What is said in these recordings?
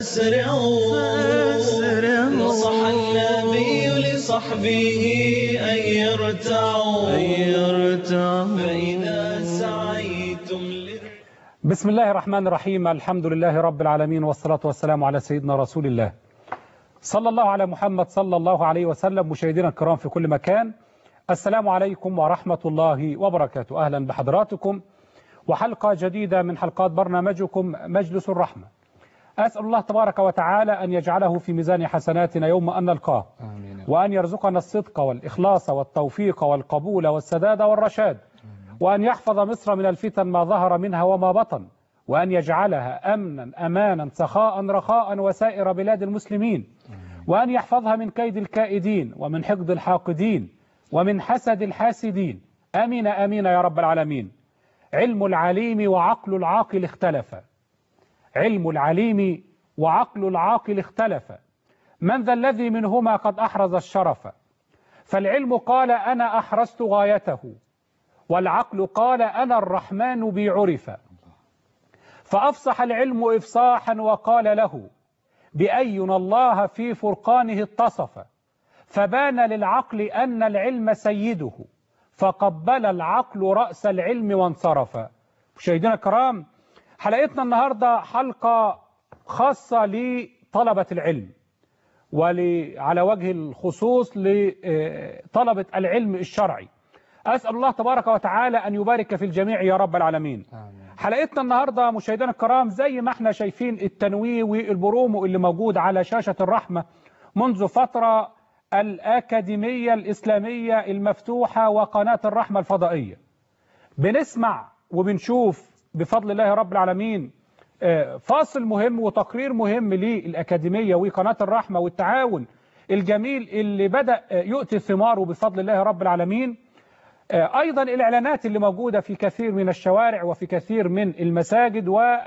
فاسرعوا نصح النبي لصحبه أن يرتعوا فإذا سعيتم بسم الله الرحمن الرحيم. الحمد لله رب العالمين، والصلاة والسلام على سيدنا رسول الله صلى الله على محمد صلى الله عليه وسلم. مشاهدينا الكرام في كل مكان، السلام عليكم ورحمة الله وبركاته. أهلا بحضراتكم وحلقة جديدة من حلقات برنامجكم مجلس الرحمة. أسأل الله تبارك وتعالى أن يجعله في ميزان حسناتنا يوم أن نلقاه، وأن يرزقنا الصدق والإخلاص والتوفيق والقبول والسداد والرشاد، وأن يحفظ مصر من الفتن ما ظهر منها وما بطن، وأن يجعلها أمنا أمانا سخاء رخاء وسائر بلاد المسلمين، وأن يحفظها من كيد الكائدين ومن حقد الحاقدين ومن حسد الحاسدين. آمين آمين يا رب العالمين. علم العليم وعقل العاقل اختلف، علم العليم وعقل العاقل اختلف، من ذا الذي منهما قد أحرز الشرف؟ فالعلم قال أنا أحرزت غايته، والعقل قال أنا الرحمن بي عرف. فأفصح العلم إفصاحا وقال له بأينا الله في فرقانه اتصف، فبان للعقل أن العلم سيده، فقبل العقل رأس العلم وانصرف. مشاهدينا الكرام، حلقتنا النهاردة حلقة خاصة لطلبة العلم، وعلى وجه الخصوص لطلبة العلم الشرعي. أسأل الله تبارك وتعالى أن يبارك في الجميع يا رب العالمين. حلقتنا النهاردة مشاهدينا الكرام، زي ما احنا شايفين التنويه والبرومو اللي موجود على شاشة الرحمة منذ فترة، الأكاديمية الإسلامية المفتوحة وقناة الرحمة الفضائية، بنسمع وبنشوف بفضل الله رب العالمين فاصل مهم وتقرير مهم للأكاديمية وقناة الرحمة والتعاون الجميل اللي بدأ يؤتي ثماره بفضل الله رب العالمين. أيضا الإعلانات اللي موجودة في كثير من الشوارع وفي كثير من المساجد،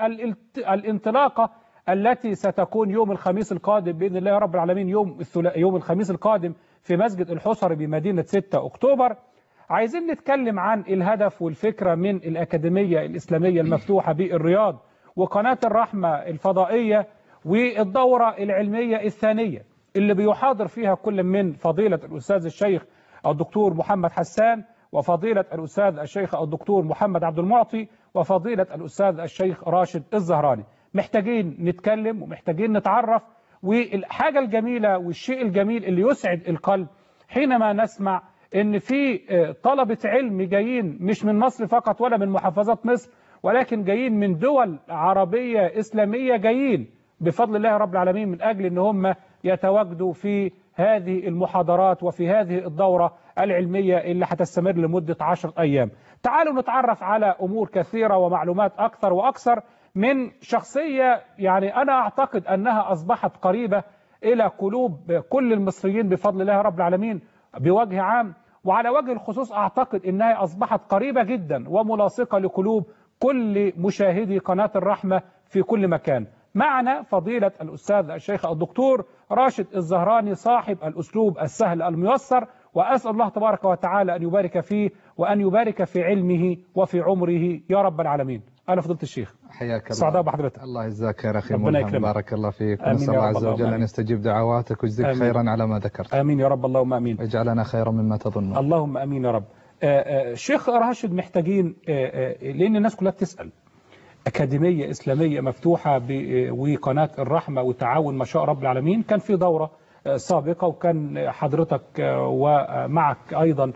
والانطلاقة التي ستكون يوم الخميس القادم بإذن الله رب العالمين، يوم الخميس القادم في مسجد الحصري بمدينة 6 أكتوبر. عايزين نتكلم عن الهدف والفكرة من الأكاديمية الإسلامية المفتوحة بالرياض وقناة الرحمة الفضائية، والدورة العلمية الثانية اللي بيحاضر فيها كل من فضيلة الأستاذ الشيخ الدكتور محمد حسان، وفضيلة الأستاذ الشيخ الدكتور محمد عبد المعطي، وفضيلة الأستاذ الشيخ راشد الزهراني. محتاجين نتكلم ومحتاجين نتعرف، والحاجة الجميلة والشيء الجميل اللي يسعد القلب حينما نسمع ان في طلبة علم جايين مش من مصر فقط ولا من محافظات مصر، ولكن جايين من دول عربية إسلامية، جايين بفضل الله رب العالمين من أجل ان هم يتواجدوا في هذه المحاضرات وفي هذه الدورة العلمية اللي هتستمر لمدة 10 أيام. تعالوا نتعرف على أمور كثيرة ومعلومات أكثر وأكثر من شخصية يعني أنا أعتقد أنها أصبحت قريبة إلى قلوب كل المصريين بفضل الله رب العالمين بوجه عام، وعلى وجه الخصوص أعتقد أنها أصبحت قريبة جدا وملاصقة لقلوب كل مشاهدي قناة الرحمة في كل مكان. معنا فضيلة الأستاذ الشيخ الدكتور راشد الزهراني، صاحب الأسلوب السهل الميسر، وأسأل الله تبارك وتعالى أن يبارك فيه وأن يبارك في علمه وفي عمره يا رب العالمين. أنا فضيلة الشيخ، حياك الله. سعداء بحضرتك. الله يجزاك خير أخي ملهم، بارك الله فيك، ونسأل الله عز وجل أن يستجيب دعواتك ويجزيك خيرا على ما ذكرت. آمين يا رب، اللهم آمين. واجعلنا خيرا مما تظن. اللهم آمين يا رب. شيخ راشد، محتاجين لأن الناس كلها بتسأل، أكاديمية إسلامية مفتوحة وقناة الرحمة وتعاون ما شاء رب العالمين. كان في دورة سابقة، وكان حضرتك ومعك أيضا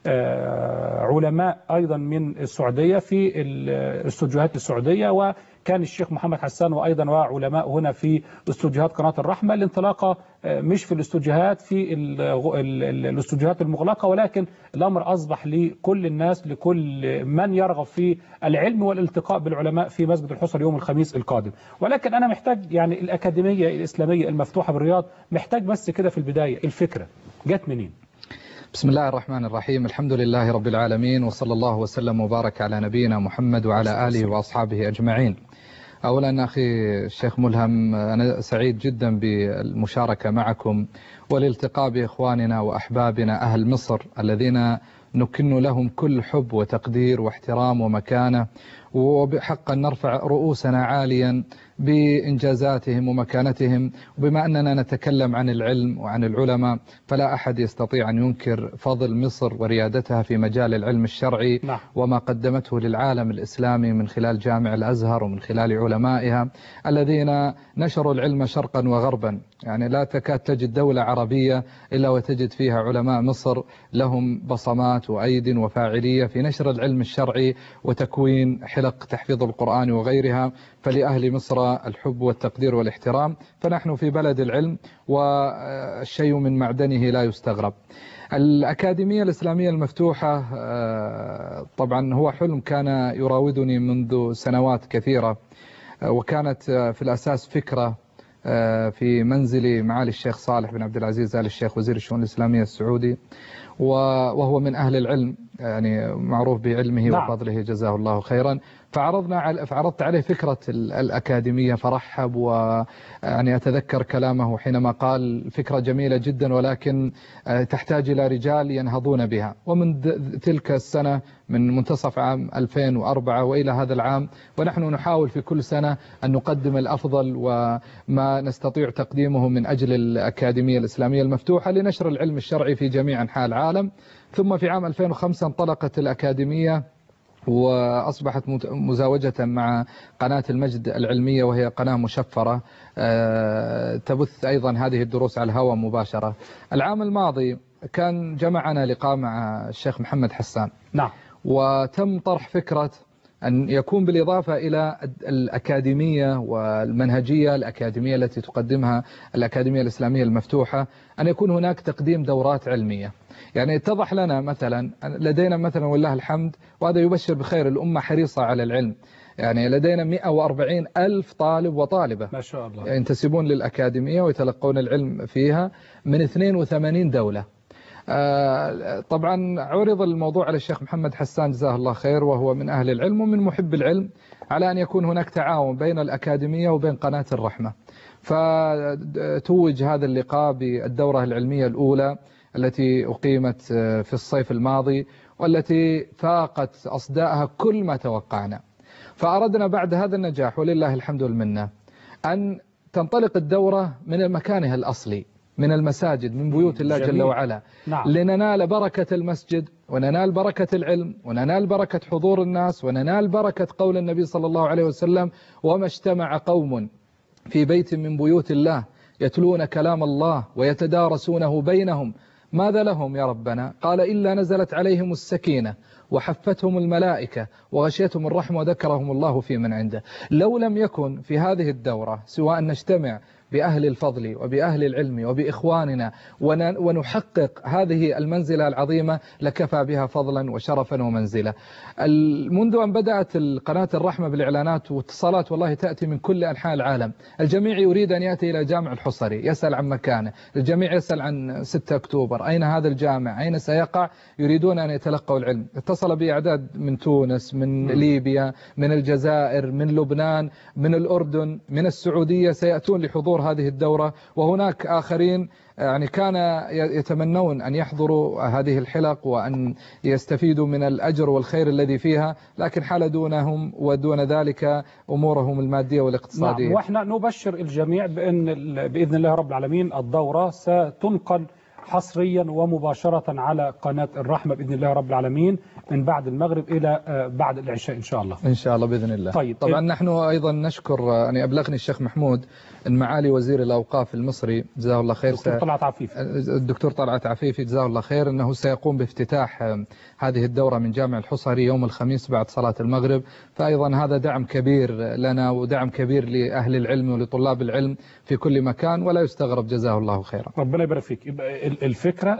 علماء أيضا من السعودية في الاستوديوهات السعودية، وكان الشيخ محمد حسان وأيضا وعلماء هنا في استوديوهات قناة الرحمة. الانطلاقة مش في الاستوديوهات، في الاستوديوهات المغلقة، ولكن الأمر أصبح لكل الناس، لكل من يرغب في العلم والالتقاء بالعلماء في مسجد الحصري يوم الخميس القادم. ولكن أنا محتاج يعني الأكاديمية الإسلامية المفتوحة بالرياض، محتاج بس كده في البداية الفكرة جت منين؟ بسم الله الرحمن الرحيم، الحمد لله رب العالمين، وصلى الله وسلم وبارك على نبينا محمد وعلى آله وأصحابه أجمعين. أولا أخي الشيخ ملهم، أنا سعيد جدا بالمشاركة معكم والالتقاء بإخواننا وأحبابنا أهل مصر الذين نكن لهم كل حب وتقدير واحترام ومكانة، وبحق أن نرفع رؤوسنا عاليا بإنجازاتهم ومكانتهم. وبما أننا نتكلم عن العلم وعن العلماء فلا أحد يستطيع أن ينكر فضل مصر وريادتها في مجال العلم الشرعي وما قدمته للعالم الإسلامي من خلال جامع الأزهر ومن خلال علمائها الذين نشروا العلم شرقا وغربا. يعني لا تكاد تجد دولة عربية إلا وتجد فيها علماء مصر لهم بصمات وأيد وفاعلية في نشر العلم الشرعي وتكوين حلق تحفيظ القرآن وغيرها. فلأهل مصر الحب والتقدير والاحترام، فنحن في بلد العلم والشيء من معدنه لا يستغرب. الأكاديمية الإسلامية المفتوحة طبعا هو حلم كان يراودني منذ سنوات كثيرة، وكانت في الأساس فكرة في منزل معالي الشيخ صالح بن عبد العزيز آل الشيخ وزير الشؤون الإسلامية السعودي، وهو من أهل العلم، يعني معروف بعلمه وفضله جزاه الله خيرا. فعرضت عليه فكرة الأكاديمية فرحب، ويعني أتذكر كلامه حينما قال فكرة جميلة جدا ولكن تحتاج إلى رجال ينهضون بها. ومن تلك السنة من منتصف عام 2004 وإلى هذا العام ونحن نحاول في كل سنة أن نقدم الأفضل وما نستطيع تقديمه من أجل الأكاديمية الإسلامية المفتوحة لنشر العلم الشرعي في جميع أنحاء العالم. ثم في عام 2005 انطلقت الأكاديمية وأصبحت مزاوجة مع قناة المجد العلمية، وهي قناة مشفرة تبث أيضا هذه الدروس على الهواء مباشرة. العام الماضي كان جمعنا لقاء مع الشيخ محمد حسان، وتم طرح فكرة أن يكون بالإضافة إلى الأكاديمية والمنهجية الأكاديمية التي تقدمها الأكاديمية الإسلامية المفتوحة، أن يكون هناك تقديم دورات علمية. يعني اتضح لنا مثلا لدينا مثلا والله الحمد، وهذا يبشر بخير، الأمة حريصة على العلم. يعني لدينا 140 ألف طالب وطالبة ما شاء الله ينتسبون للأكاديمية ويتلقون العلم فيها من 82 دولة. طبعا عرض الموضوع على الشيخ محمد حسان جزاه الله خير، وهو من أهل العلم ومن محب العلم، على أن يكون هناك تعاون بين الأكاديمية وبين قناة الرحمة. فتوج هذا اللقاء بالدورة العلمية الأولى التي أقيمت في الصيف الماضي، والتي فاقت أصداءها كل ما توقعنا. فأردنا بعد هذا النجاح ولله الحمد والمنة أن تنطلق الدورة من مكانها الأصلي، من المساجد، من بيوت الله جل وعلا، لننال بركة المسجد وننال بركة العلم وننال بركة حضور الناس وننال بركة قول النبي صلى الله عليه وسلم: وما اجتمع قوم في بيت من بيوت الله يتلون كلام الله ويتدارسونه بينهم ماذا لهم يا ربنا؟ قال: إلا نزلت عليهم السكينة وحفتهم الملائكة وغشيتهم الرحمة وذكرهم الله في من عنده. لو لم يكن في هذه الدورة سواء نجتمع بأهل الفضل وبأهل العلم وبإخواننا ونحقق هذه المنزلة العظيمة لكفى بها فضلا وشرفا ومنزلة. منذ أن بدأت قناة الرحمة بالإعلانات واتصالات والله تأتي من كل أنحاء العالم، الجميع يريد أن يأتي إلى جامع الحصري، يسأل عن مكانه، الجميع يسأل عن 6 أكتوبر، أين هذا الجامع، أين سيقع، يريدون أن يتلقوا العلم. اتصل بي أعداد من تونس، من ليبيا، من الجزائر، من لبنان، من الأردن، من السعودية، سيأتون لحضور هذه الدورة. وهناك آخرين يعني كان يتمنون أن يحضروا هذه الحلق وأن يستفيدوا من الأجر والخير الذي فيها، لكن حال دونهم ودون ذلك أمورهم المادية والاقتصادية. وإحنا نبشر الجميع بإذن الله رب العالمين الدورة ستنقل حصريا ومباشرة على قناة الرحمة بإذن الله رب العالمين من بعد المغرب إلى بعد العشاء إن شاء الله. إن شاء الله بإذن الله. طيب طبعا نحن أيضا نشكر، يعني أبلغني الشيخ محمود أن معالي وزير الأوقاف المصري جزاه الله خير الدكتور طلعت عفيفي جزاه الله خير أنه سيقوم بافتتاح هذه الدورة من جامع الحصري يوم الخميس بعد صلاة المغرب. فأيضا هذا دعم كبير لنا ودعم كبير لأهل العلم ولطلاب العلم في كل مكان، ولا يستغرب جزاه الله خيرا. ربنا يبارك فيك. الفكرة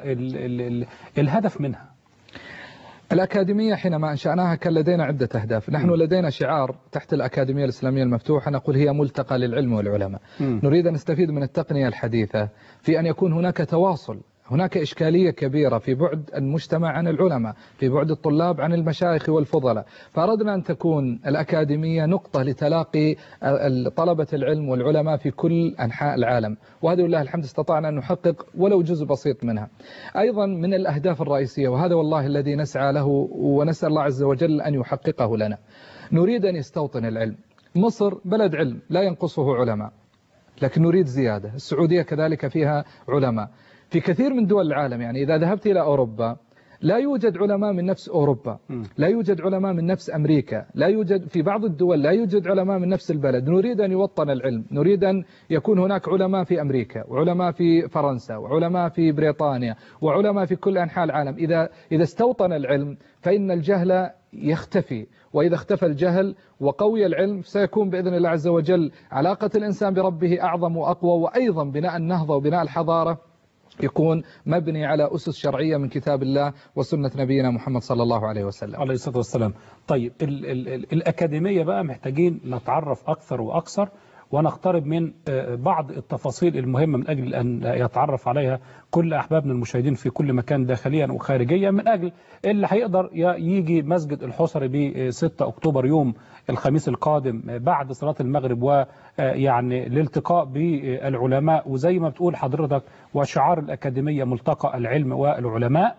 الهدف منها الأكاديمية حينما أنشأناها كان لدينا عدة أهداف. نحن لدينا شعار تحت الأكاديمية الإسلامية المفتوحة نقول: هي ملتقى للعلم والعلماء. نريد أن نستفيد من التقنية الحديثة في أن يكون هناك تواصل. هناك إشكالية كبيرة في بعد المجتمع عن العلماء، في بعد الطلاب عن المشايخ والفضلاء، فأردنا أن تكون الأكاديمية نقطة لتلاقي طلبة العلم والعلماء في كل أنحاء العالم، وهذا لله الحمد استطعنا أن نحقق ولو جزء بسيط منها. أيضا من الأهداف الرئيسية، وهذا والله الذي نسعى له ونسأل الله عز وجل أن يحققه لنا، نريد أن يستوطن العلم. مصر بلد علم لا ينقصه علماء، لكن نريد زيادة. السعودية كذلك فيها علماء. في كثير من دول العالم، يعني إذا ذهبت إلى أوروبا لا يوجد علماء من نفس أوروبا، لا يوجد علماء من نفس أمريكا، لا يوجد في بعض الدول لا يوجد علماء من نفس البلد. نريد أن يوطن العلم، نريد أن يكون هناك علماء في أمريكا وعلماء في فرنسا وعلماء في بريطانيا وعلماء في كل أنحاء العالم. إذا استوطن العلم فإن الجهل يختفي، وإذا اختفى الجهل وقوي العلم سيكون بإذن الله عز وجل علاقة الإنسان بربه أعظم وأقوى، وأيضا بناء النهضة وبناء الحضارة يكون مبني على أسس شرعية من كتاب الله وسنة نبينا محمد صلى الله عليه وسلم عليه الصلاة والسلام. طيب الأكاديمية بقى محتاجين نتعرف أكثر وأكثر ونقترب من بعض التفاصيل المهمة من أجل أن يتعرف عليها كل أحبابنا المشاهدين في كل مكان داخليا وخارجيا، من أجل اللي هيقدر يجي مسجد الحصري ب 6 أكتوبر يوم الخميس القادم بعد صلاة المغرب، ويعني الالتقاء بالعلماء، وزي ما بتقول حضرتك وشعار الأكاديمية ملتقى العلم والعلماء.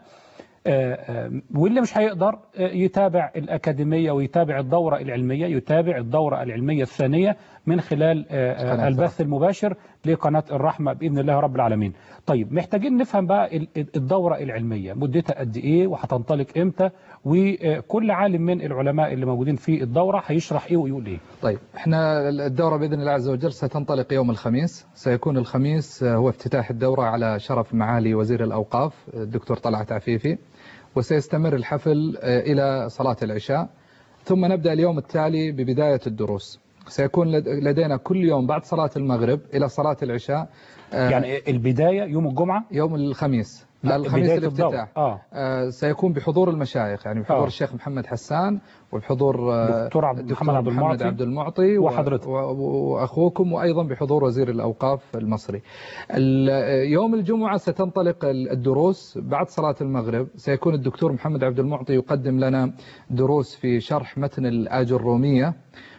واللي مش هيقدر يتابع الأكاديمية ويتابع الدورة العلمية، يتابع الدورة العلمية الثانية من خلال البث المباشر لقناة الرحمة بإذن الله رب العالمين. طيب محتاجين نفهم بقى الدورة العلمية مدتها قد إيه وهتنطلق إمتى، وكل عالم من العلماء اللي موجودين في الدورة هيشرح إيه ويقول إيه. طيب احنا الدورة بإذن الله عز وجل ستنطلق يوم الخميس. سيكون الخميس هو افتتاح الدورة على شرف معالي وزير الأوقاف الدكتور طلعت عفيفي، وسيستمر الحفل إلى صلاة العشاء، ثم نبدأ اليوم التالي ببداية الدروس. سيكون لدينا كل يوم بعد صلاة المغرب إلى صلاة العشاء. يعني البداية يوم الجمعة؟ يوم الخميس. الخميس الافتتاح. سيكون بحضور المشايخ، يعني بحضور الشيخ محمد حسان وبحضور دكتور محمد عبد المعطي وحضرتك وأخوكم، وأيضا بحضور وزير الأوقاف المصري. يوم الجمعة ستنطلق الدروس بعد صلاة المغرب. سيكون الدكتور محمد عبد المعطي يقدم لنا دروس في شرح متن الآجرومية.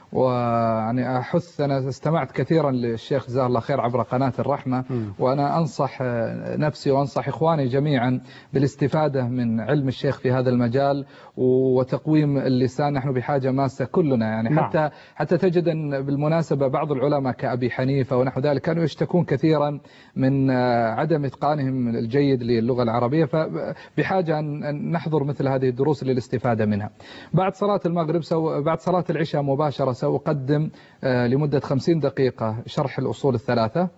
ويعني أحث، أنا استمعت كثيرا للشيخ جزاه الله خير عبر قناة الرحمة، وأنا أنصح نفسي وأنصح إخواني جميعا بالاستفادة من علم الشيخ في هذا المجال وتقويم اللسان. نحن بحاجة ماسة كلنا، يعني حتى تجد أن بالمناسبة بعض العلماء كأبي حنيفة ونحو ذلك كانوا يشتكون كثيرا من عدم إتقانهم الجيد للغة العربية، فبحاجة أن نحضر مثل هذه الدروس للاستفادة منها. بعد صلاة المغرب بعد صلاة العشاء مباشرة سأقدم لمدة 50 دقيقة شرح الأصول الثلاثة،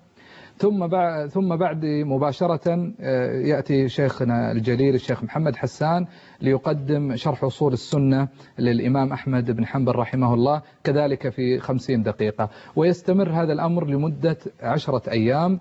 ثم بعد مباشرة يأتي شيخنا الجليل الشيخ محمد حسان ليقدم شرح أصول السنة للإمام أحمد بن حنبل رحمه الله، كذلك في 50 دقيقة. ويستمر هذا الأمر لمدة 10 أيام،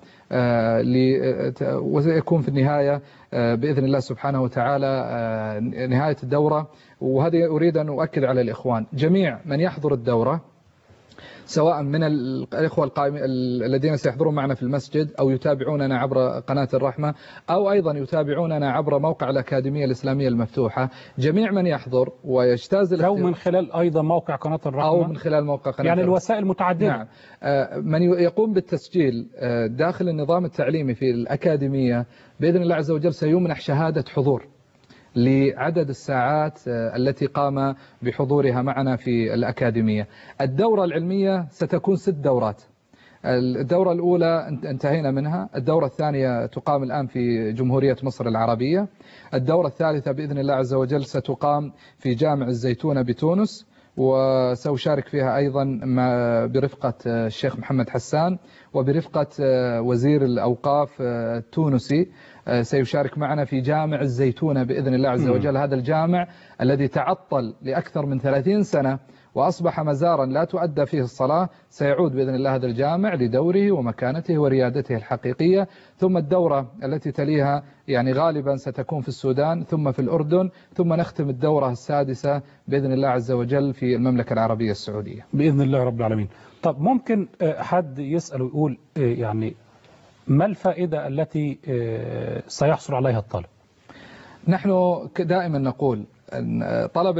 وسيكون في النهاية بإذن الله سبحانه وتعالى نهاية الدورة. وهذه أريد أن أؤكد على الإخوان جميع من يحضر الدورة، سواء من الإخوة القائمين الذين سيحضرون معنا في المسجد أو يتابعوننا عبر قناة الرحمة أو أيضا يتابعوننا عبر موقع الأكاديمية الإسلامية المفتوحة، جميع من يحضر ويجتاز أو من خلال أيضا موقع قناة الرحمة أو من خلال موقع قناة يعني الوسائل متعددة. نعم. من يقوم بالتسجيل داخل النظام التعليمي في الأكاديمية بإذن الله عز وجل سيمنح شهادة حضور لعدد الساعات التي قام بحضورها معنا في الأكاديمية. الدورة العلمية ستكون 6 دورات. الدورة الأولى انتهينا منها، الدورة الثانية تقام الآن في جمهورية مصر العربية، الدورة الثالثة بإذن الله عز وجل ستقام في جامع الزيتونة بتونس، وسأشارك فيها أيضا برفقة الشيخ محمد حسان وبرفقة وزير الأوقاف التونسي. سيشارك معنا في جامع الزيتونة بإذن الله عز وجل. هذا الجامع الذي تعطل لأكثر من 30 سنة وأصبح مزارا لا تؤدى فيه الصلاة، سيعود بإذن الله هذا الجامع لدوره ومكانته وريادته الحقيقية. ثم الدورة التي تليها يعني غالبا ستكون في السودان، ثم في الأردن، ثم نختم الدورة السادسة بإذن الله عز وجل في المملكة العربية السعودية بإذن الله رب العالمين. طب ممكن حد يسأل ويقول يعني ما الفائدة التي سيحصل عليها الطالب؟ نحن دائما نقول أن طالب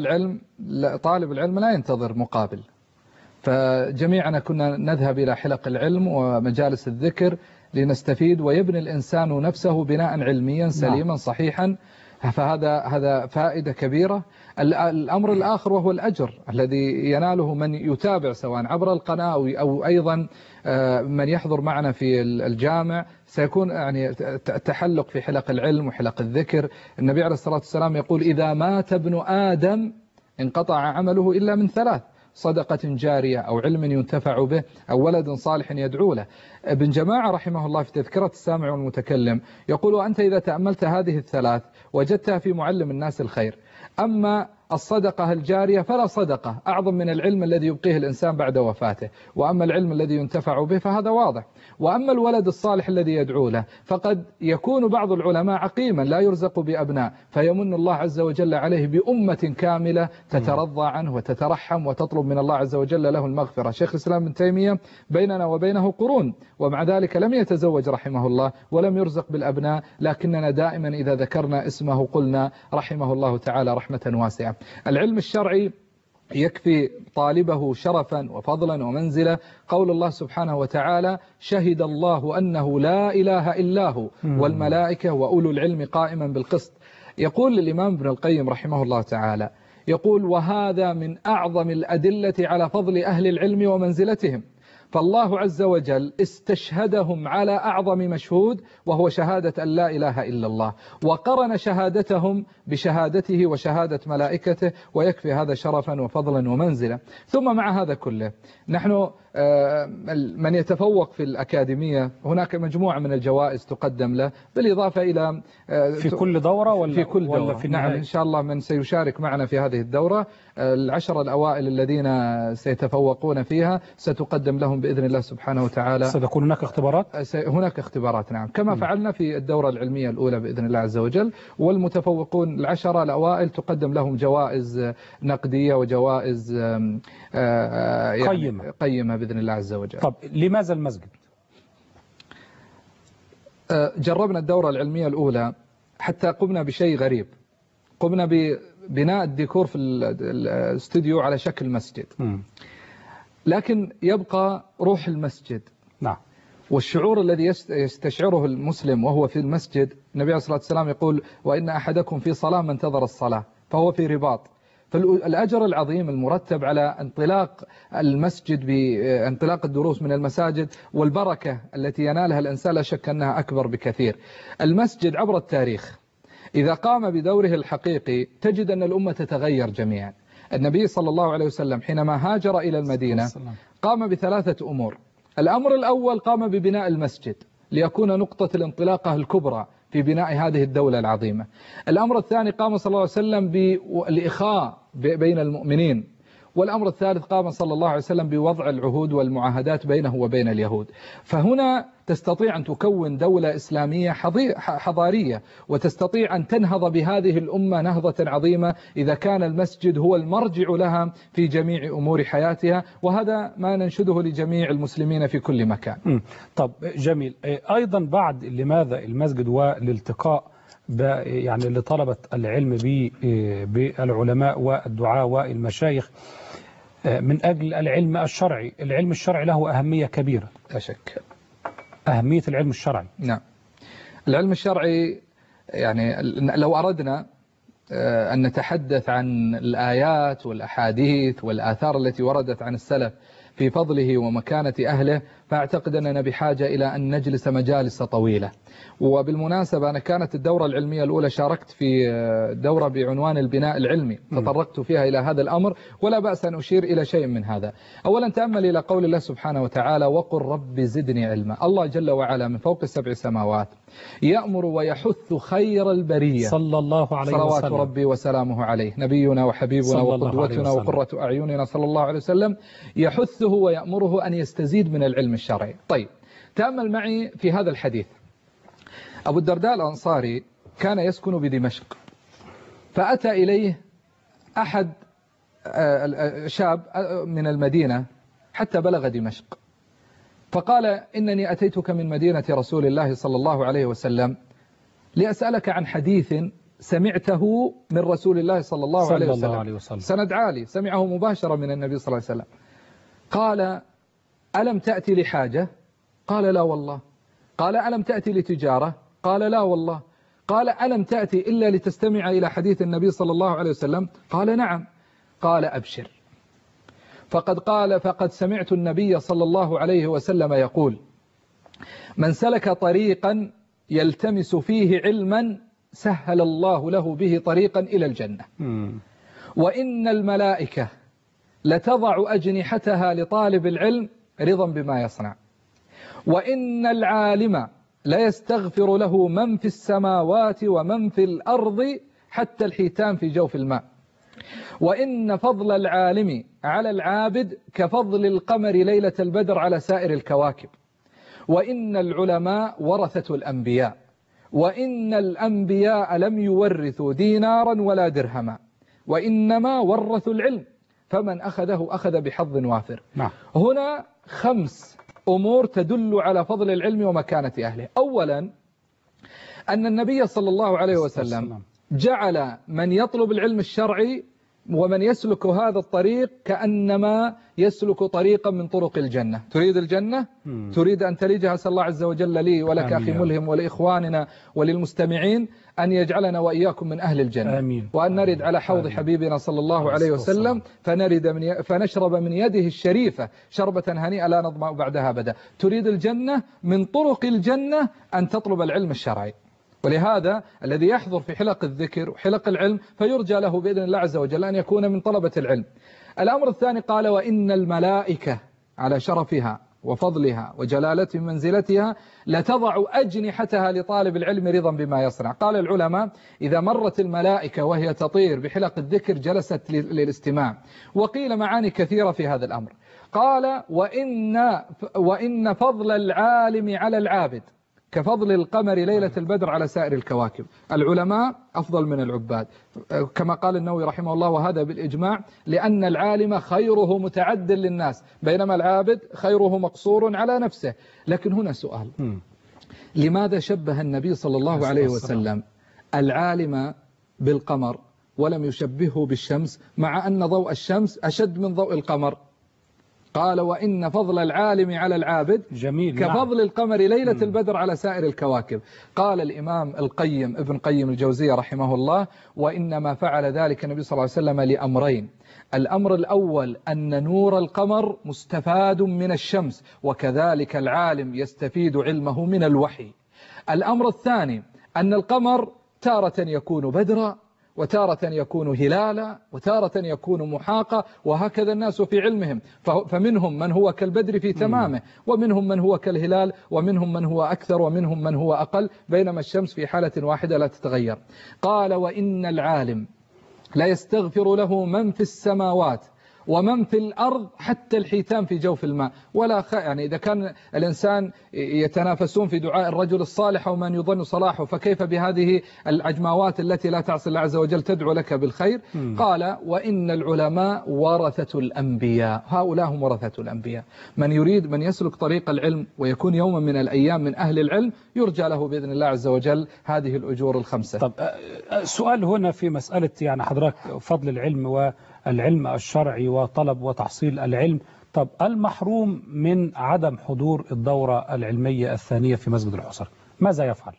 العلم لا ينتظر مقابل، فجميعنا كنا نذهب إلى حلق العلم ومجالس الذكر لنستفيد، ويبني الإنسان نفسه بناء علميا سليما صحيحا فهذا فائدة كبيرة. الأمر الآخر وهو الأجر الذي يناله من يتابع سواء عبر القناة أو أيضا من يحضر معنا في الجامع، سيكون يعني تحلق في حلق العلم وحلق الذكر. النبي عليه الصلاة والسلام يقول: إذا مات ابن آدم انقطع عمله إلا من ثلاث: صدقة جارية أو علم ينتفع به أو ولد صالح يدعو له. ابن جماعة رحمه الله في تذكرة السامع والمتكلم يقول: وأنت إذا تأملت هذه الثلاث وجدتها في معلم الناس الخير. أما الصدقة الجارية فلا صدقة أعظم من العلم الذي يبقيه الإنسان بعد وفاته، وأما العلم الذي ينتفع به فهذا واضح. وأما الولد الصالح الذي يدعو له فقد يكون بعض العلماء عقيما لا يرزق بأبناء، فيمن الله عز وجل عليه بأمة كاملة تترضى عنه وتترحم وتطلب من الله عز وجل له المغفرة. شيخ الإسلام ابن تيمية بيننا وبينه قرون، ومع ذلك لم يتزوج رحمه الله ولم يرزق بالأبناء، لكننا دائما إذا ذكرنا اسمه قلنا رحمه الله تعالى رحمة واسعة. العلم الشرعي يكفي طالبه شرفا وفضلا ومنزلة قول الله سبحانه وتعالى: شهد الله أنه لا إله إلا هو والملائكة وأولو العلم قائما بالقسط. يقول الإمام ابن القيم رحمه الله تعالى، يقول: وهذا من أعظم الأدلة على فضل أهل العلم ومنزلتهم، فالله عز وجل استشهدهم على أعظم مشهود وهو شهادة أن لا إله إلا الله، وقرن شهادتهم بشهادته وشهادة ملائكته، ويكفي هذا شرفا وفضلا ومنزلة. ثم مع هذا كله نحن من يتفوق في الأكاديمية هناك مجموعة من الجوائز تقدم له، بالإضافة إلى في كل دورة ولا في كل دورة؟ ولا في نعم إن شاء الله من سيشارك معنا في هذه الدورة 10 الأوائل الذين سيتفوقون فيها ستقدم لهم بإذن الله سبحانه وتعالى. ستكون هناك اختبارات؟ هناك اختبارات نعم، كما فعلنا في الدورة العلمية الأولى بإذن الله عز وجل. والمتفوقون 10 الأوائل تقدم لهم جوائز نقدية وجوائز يعني قيمة بإذن الله عز وجل. طب لماذا المسجد؟ جربنا الدورة العلمية الأولى حتى قمنا بشيء غريب، قمنا ببناء الديكور في الاستوديو على شكل مسجد، لكن يبقى روح المسجد. نعم. والشعور الذي يستشعره المسلم وهو في المسجد، النبي عليه الصلاة والسلام يقول: وإن أحدكم في صلاة ما انتظر الصلاة فهو في رباط. فالأجر العظيم المرتب على انطلاق المسجد بانطلاق الدروس من المساجد والبركة التي ينالها الإنسان لا شك أنها أكبر بكثير. المسجد عبر التاريخ إذا قام بدوره الحقيقي تجد أن الأمة تتغير جميعا. النبي صلى الله عليه وسلم حينما هاجر إلى المدينة قام بثلاثة أمور. الأمر الأول قام ببناء المسجد ليكون نقطة الانطلاقة الكبرى في بناء هذه الدولة العظيمة. الأمر الثاني قام صلى الله عليه وسلم بالإخاء بين المؤمنين. والأمر الثالث قام صلى الله عليه وسلم بوضع العهود والمعاهدات بينه وبين اليهود. فهنا تستطيع أن تكون دولة إسلامية حضارية، وتستطيع أن تنهض بهذه الأمة نهضة عظيمة إذا كان المسجد هو المرجع لها في جميع أمور حياتها، وهذا ما ننشده لجميع المسلمين في كل مكان. طب جميل. أيضا بعد لماذا المسجد والالتقاء يعني لطلبة العلم بالعلماء والدعاء والمشايخ من أجل العلم الشرعي. العلم الشرعي له أهمية كبيرة لا شك. أهمية العلم الشرعي. نعم. العلم الشرعي يعني لو أردنا أن نتحدث عن الآيات والأحاديث والآثار التي وردت عن السلف في فضله ومكانة أهله، فأعتقد أننا بحاجة إلى أن نجلس مجالس طويلة. وبالمناسبة أنا كانت الدورة العلمية الأولى شاركت في دورة بعنوان البناء العلمي، تطرقت فيها إلى هذا الأمر، ولا بأس أن أشير إلى شيء من هذا. أولا تأمل إلى قول الله سبحانه وتعالى: وقل رب زدني علما. الله جل وعلا من فوق 7 سماوات يأمر ويحث خير البرية صلى الله عليه وسلم، صلوات ربي وسلامه عليه، نبينا وحبيبنا وقدوتنا وقرة أعيننا صلى الله عليه وسلم، يحثه ويأمره أن يستزيد من العلم الشرعي. طيب تأمل معي في هذا الحديث. أبو الدرداء الأنصاري كان يسكن بدمشق، فأتى إليه أحد شاب من المدينة حتى بلغ دمشق، فقال: إنني أتيتك من مدينة رسول الله صلى الله عليه وسلم لأسألك عن حديث سمعته من رسول الله صلى الله عليه وسلم. سند عالي سمعه مباشرة من النبي صلى الله عليه وسلم. قال: ألم تأتي لحاجة؟ قال: لا والله. قال: ألم تأتي لتجارة؟ قال: لا والله. قال ألم تأتي إلا لتستمع إلى حديث النبي صلى الله عليه وسلم؟ قال نعم. قال أبشر، فقد سمعت النبي صلى الله عليه وسلم يقول: من سلك طريقا يلتمس فيه علما سهل الله له به طريقا إلى الجنة. وإن الملائكة لتضع أجنحتها لطالب العلم رضا بما يصنع. وإن العالم لا يستغفر له من في السماوات ومن في الأرض حتى الحيتان في جوف الماء. وإن فضل العالم على العابد كفضل القمر ليلة البدر على سائر الكواكب. وإن العلماء ورثة الأنبياء، وإن الأنبياء لم يورثوا دينارا ولا درهما، وإنما ورثوا العلم، فمن أخذه أخذ بحظ وافر. هنا 5 أمور تدل على فضل العلم ومكانة أهله. أولا أن النبي صلى الله عليه وسلم جعل من يطلب العلم الشرعي ومن يسلك هذا الطريق كأنما يسلك طريقا من طرق الجنة. تريد الجنة؟ تريد أن تلجها؟ أسأل الله عز وجل لي ولك أخي ملهم ولإخواننا وللمستمعين أن يجعلنا وإياكم من أهل الجنة. آمين. وأن نرد على حوض حبيبنا صلى الله عليه وسلم فنشرب من يده الشريفة شربة هنيئة لا نظمأ بعدها أبدا. تريد الجنة؟ من طرق الجنة أن تطلب العلم الشرعي. ولهذا الذي يحضر في حلق الذكر وحلق العلم فيرجى له بإذن الله عز وجل أن يكون من طلبة العلم. الأمر الثاني قال: وإن الملائكة على شرفها وفضلها وجلالة منزلتها لتضع أجنحتها لطالب العلم رضا بما يصنع. قال العلماء: إذا مرت الملائكة وهي تطير بحلق الذكر جلست للاستماع. وقيل معاني كثيرة في هذا الأمر. قال: وإن فضل العالم على العابد كفضل القمر ليلة البدر على سائر الكواكب. العلماء أفضل من العباد كما قال النووي رحمه الله، وهذا بالإجماع، لأن العالم خيره متعد للناس بينما العابد خيره مقصور على نفسه. لكن هنا سؤال: لماذا شبه النبي صلى الله عليه وسلم العالم بالقمر ولم يشبهه بالشمس مع أن ضوء الشمس أشد من ضوء القمر؟ قال: وإن فضل العالم على العابد كفضل القمر ليلة البدر على سائر الكواكب. قال الإمام القيم ابن قيم الجوزية رحمه الله: وإنما فعل ذلك النبي صلى الله عليه وسلم لأمرين. الأمر الأول أن نور القمر مستفاد من الشمس، وكذلك العالم يستفيد علمه من الوحي. الأمر الثاني أن القمر تارة يكون بدرا، وتارة يكون هلالا، وتارة يكون محاقا، وهكذا الناس في علمهم، فمنهم من هو كالبدر في تمامه، ومنهم من هو كالهلال، ومنهم من هو أكثر، ومنهم من هو أقل، بينما الشمس في حالة واحدة لا تتغير. قال: وإن العالم لا يستغفر له من في السماوات ومن في الأرض حتى الحيتان في جوف الماء. ولا يعني إذا كان الإنسان يتنافسون في دعاء الرجل الصالح ومن يظن صلاحه، فكيف بهذه العجماوات التي لا تعصي الله عز وجل تدعو لك بالخير؟ قال: وإن العلماء ورثة الأنبياء. هؤلاء هم ورثة الأنبياء. من يريد من يسلك طريق العلم ويكون يوما من الأيام من أهل العلم يرجى له بإذن الله عز وجل هذه الأجور ال5. طب سؤال هنا في مسألة يعني حضرتك فضل العلم والعلم الشرعي وطلب وتحصيل العلم. طب المحروم من عدم حضور الدورة العلمية الثانية في مسجد الحصر ماذا يفعل؟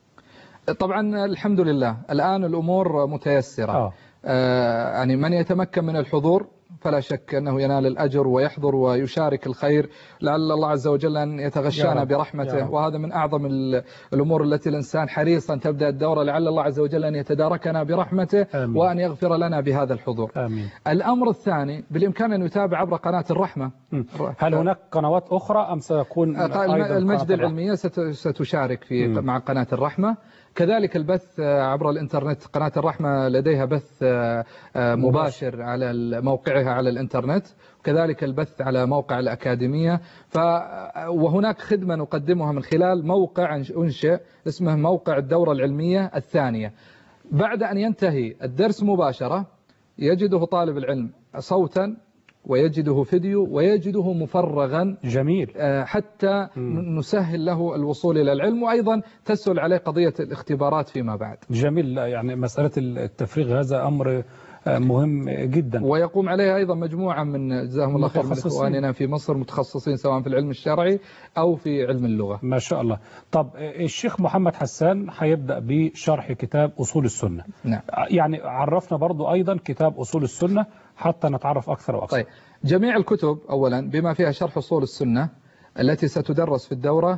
طبعا الحمد لله الآن الأمور متيسرة. يعني من يتمكن من الحضور فلا شك أنه ينال الأجر ويحضر ويشارك الخير، لعل الله عز وجل أن يتغشانا برحمته، وهذا من أعظم الأمور التي الإنسان حريص أن تبدأ الدورة، لعل الله عز وجل أن يتداركنا برحمته. آمين. وأن يغفر لنا بهذا الحضور. آمين. الأمر الثاني بالإمكان أن يتابع عبر قناة الرحمة. هل هناك قنوات أخرى أم سيكون المجد العلمية ستشارك مع قناة الرحمة؟ كذلك البث عبر الإنترنت، قناة الرحمة لديها بث مباشر على موقعها على الإنترنت، وكذلك البث على موقع الأكاديمية. وهناك خدمة نقدمها من خلال موقع أنشئ اسمه موقع الدورة العلمية الثانية. بعد أن ينتهي الدرس مباشرة يجده طالب العلم صوتا ويجده فيديو ويجده مفرغا. جميل. حتى نسهل له الوصول إلى العلم، وأيضا تسهل عليه قضية الاختبارات فيما بعد. جميل. يعني مسألة التفريغ هذا أمر مهم جدا. ويقوم عليها أيضا مجموعة من جزاهم الله خير من إخواننا في مصر متخصصين سواء في العلم الشرعي أو في علم اللغة. ما شاء الله. طب الشيخ محمد حسان هيبدأ بشرح كتاب أصول السنة. نعم. يعني عرفنا برضو أيضا كتاب أصول السنة حتى نتعرف أكثر وأكثر. طيب، جميع الكتب أولا بما فيها شرح أصول السنة التي ستدرس في الدورة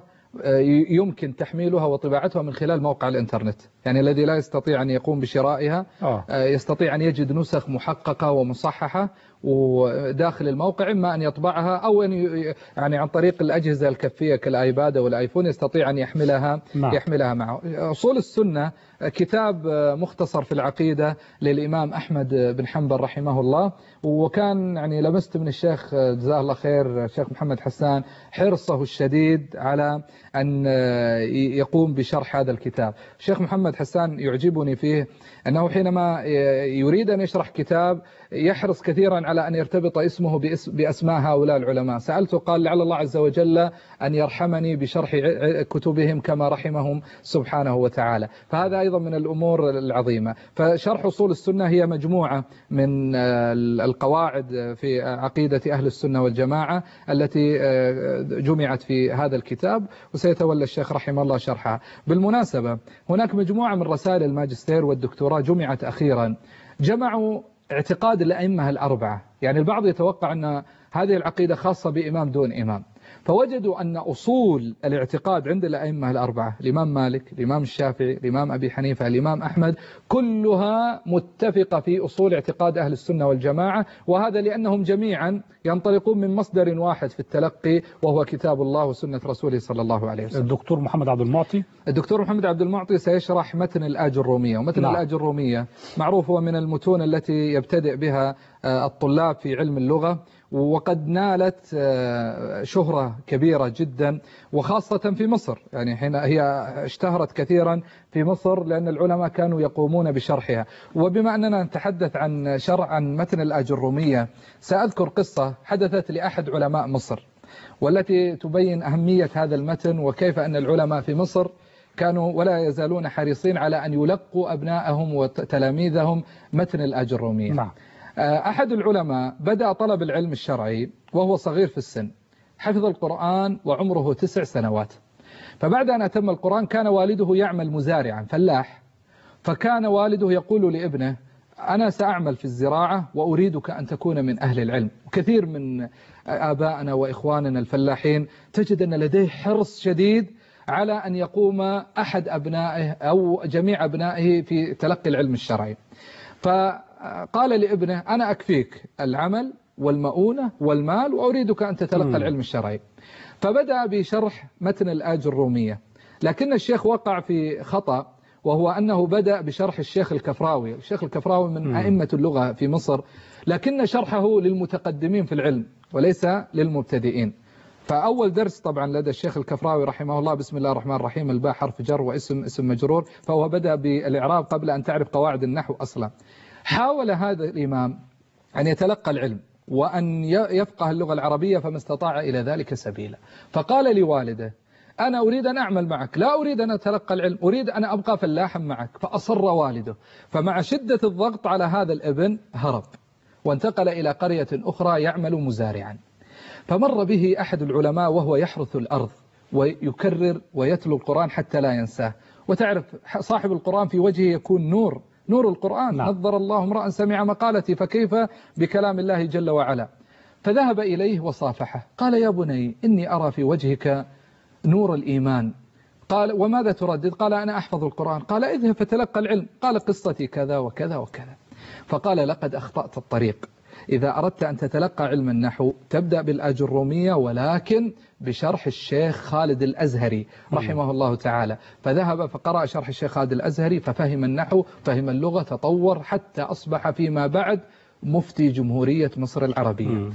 يمكن تحميلها وطباعتها من خلال موقع الإنترنت. يعني الذي لا يستطيع أن يقوم بشرائها يستطيع أن يجد نسخ محققة ومصححة وداخل الموقع، إما أن يطبعها أو أن يعني عن طريق الأجهزة الكفية كالآيباد والآيفون يستطيع أن يحملها معه. أصول السنة كتاب مختصر في العقيدة للإمام أحمد بن حنبل رحمه الله، وكان يعني لمست من الشيخ جزاه الله خير الشيخ محمد حسان حرصه الشديد على أن يقوم بشرح هذا الكتاب. الشيخ محمد حسان يعجبني فيه أنه حينما يريد أن يشرح كتاب يحرص كثيرا على أن يرتبط اسمه بأسماء هؤلاء العلماء. سألته قال لعل الله عز وجل أن يرحمني بشرح كتبهم كما رحمهم سبحانه وتعالى. فهذا أيضا من الأمور العظيمة. فشرح أصول السنة هي مجموعة من القواعد في عقيدة أهل السنة والجماعة التي جمعت في هذا الكتاب، وسيتولى الشيخ رحمه الله شرحها. بالمناسبة هناك مجموعة من رسائل الماجستير والدكتوراه جمعت أخيرا، جمعوا اعتقاد الأئمة الأربعة. يعني البعض يتوقع أن هذه العقيدة خاصة بإمام دون إمام، فوجدوا أن أصول الاعتقاد عند الأئمة الأربعة الإمام مالك، الإمام الشافعي، الإمام أبي حنيفة، الإمام أحمد، كلها متفقة في أصول اعتقاد أهل السنة والجماعة. وهذا لأنهم جميعا ينطلقون من مصدر واحد في التلقي وهو كتاب الله وسنة رسوله صلى الله عليه وسلم. الدكتور محمد عبد المعطي سيشرح متن الآج الرومية. ومتن الآج الرومية معروف هو من المتون التي يبتدئ بها الطلاب في علم اللغة، وقد نالت شهرة كبيرة جدا وخاصة في مصر. يعني حين هي اشتهرت كثيرا في مصر لأن العلماء كانوا يقومون بشرحها. وبما أننا نتحدث عن متن الآج الرومية، سأذكر قصة حدثت لأحد علماء مصر والتي تبين أهمية هذا المتن وكيف أن العلماء في مصر كانوا ولا يزالون حريصين على أن يلقوا أبنائهم وتلاميذهم متن الآج الرومية. نعم. أحد العلماء بدأ طلب العلم الشرعي وهو صغير في السن، حفظ القرآن وعمره 9 سنوات. فبعد أن أتم القرآن كان والده يعمل مزارعا فلاح، فكان والده يقول لابنه أنا سأعمل في الزراعة وأريدك أن تكون من أهل العلم. وكثير من آبائنا وإخواننا الفلاحين تجد أن لديه حرص شديد على أن يقوم أحد أبنائه أو جميع أبنائه في تلقي العلم الشرعي. فقال لابنه أنا أكفيك العمل والمؤونة والمال وأريدك أن تتلقى العلم الشرعي. فبدأ بشرح متن الآج الرومية، لكن الشيخ وقع في خطأ، وهو أنه بدأ بشرح الشيخ الكفراوي. الشيخ الكفراوي من أئمة اللغة في مصر، لكن شرحه للمتقدمين في العلم وليس للمبتدئين. فأول درس طبعا لدى الشيخ الكفراوي رحمه الله بسم الله الرحمن الرحيم، الباء حرف جر واسم اسم مجرور، فهو بدأ بالإعراب قبل أن تعرف قواعد النحو أصلا. حاول هذا الإمام أن يتلقى العلم وأن يفقه اللغة العربية فما استطاع إلى ذلك سبيلا. فقال لوالده أنا أريد أن أعمل معك، لا أريد أن أتلقى العلم، أريد أن أبقى فلاحا معك. فأصر والده، فمع شدة الضغط على هذا الابن هرب وانتقل إلى قرية أخرى يعمل مزارعا. فمر به أحد العلماء وهو يحرث الأرض ويكرر ويتلو القرآن حتى لا ينساه. وتعرف صاحب القرآن في وجهه يكون نور القرآن. نعم. نظر الله امرأ سمع مقالتي فكيف بكلام الله جل وعلا. فذهب إليه وصافحه، قال يا بني إني أرى في وجهك نور الإيمان. قال وماذا تردد؟ قال أنا أحفظ القرآن. قال اذهب فتلقى العلم. قال قصتي كذا وكذا وكذا. فقال لقد أخطأت الطريق، إذا أردت أن تتلقى علم النحو تبدأ بالآج الرومية ولكن بشرح الشيخ خالد الأزهري رحمه الله تعالى. فذهب فقرأ شرح الشيخ خالد الأزهري ففهم النحو، فهم اللغة، تطور حتى أصبح فيما بعد مفتي جمهورية مصر العربية.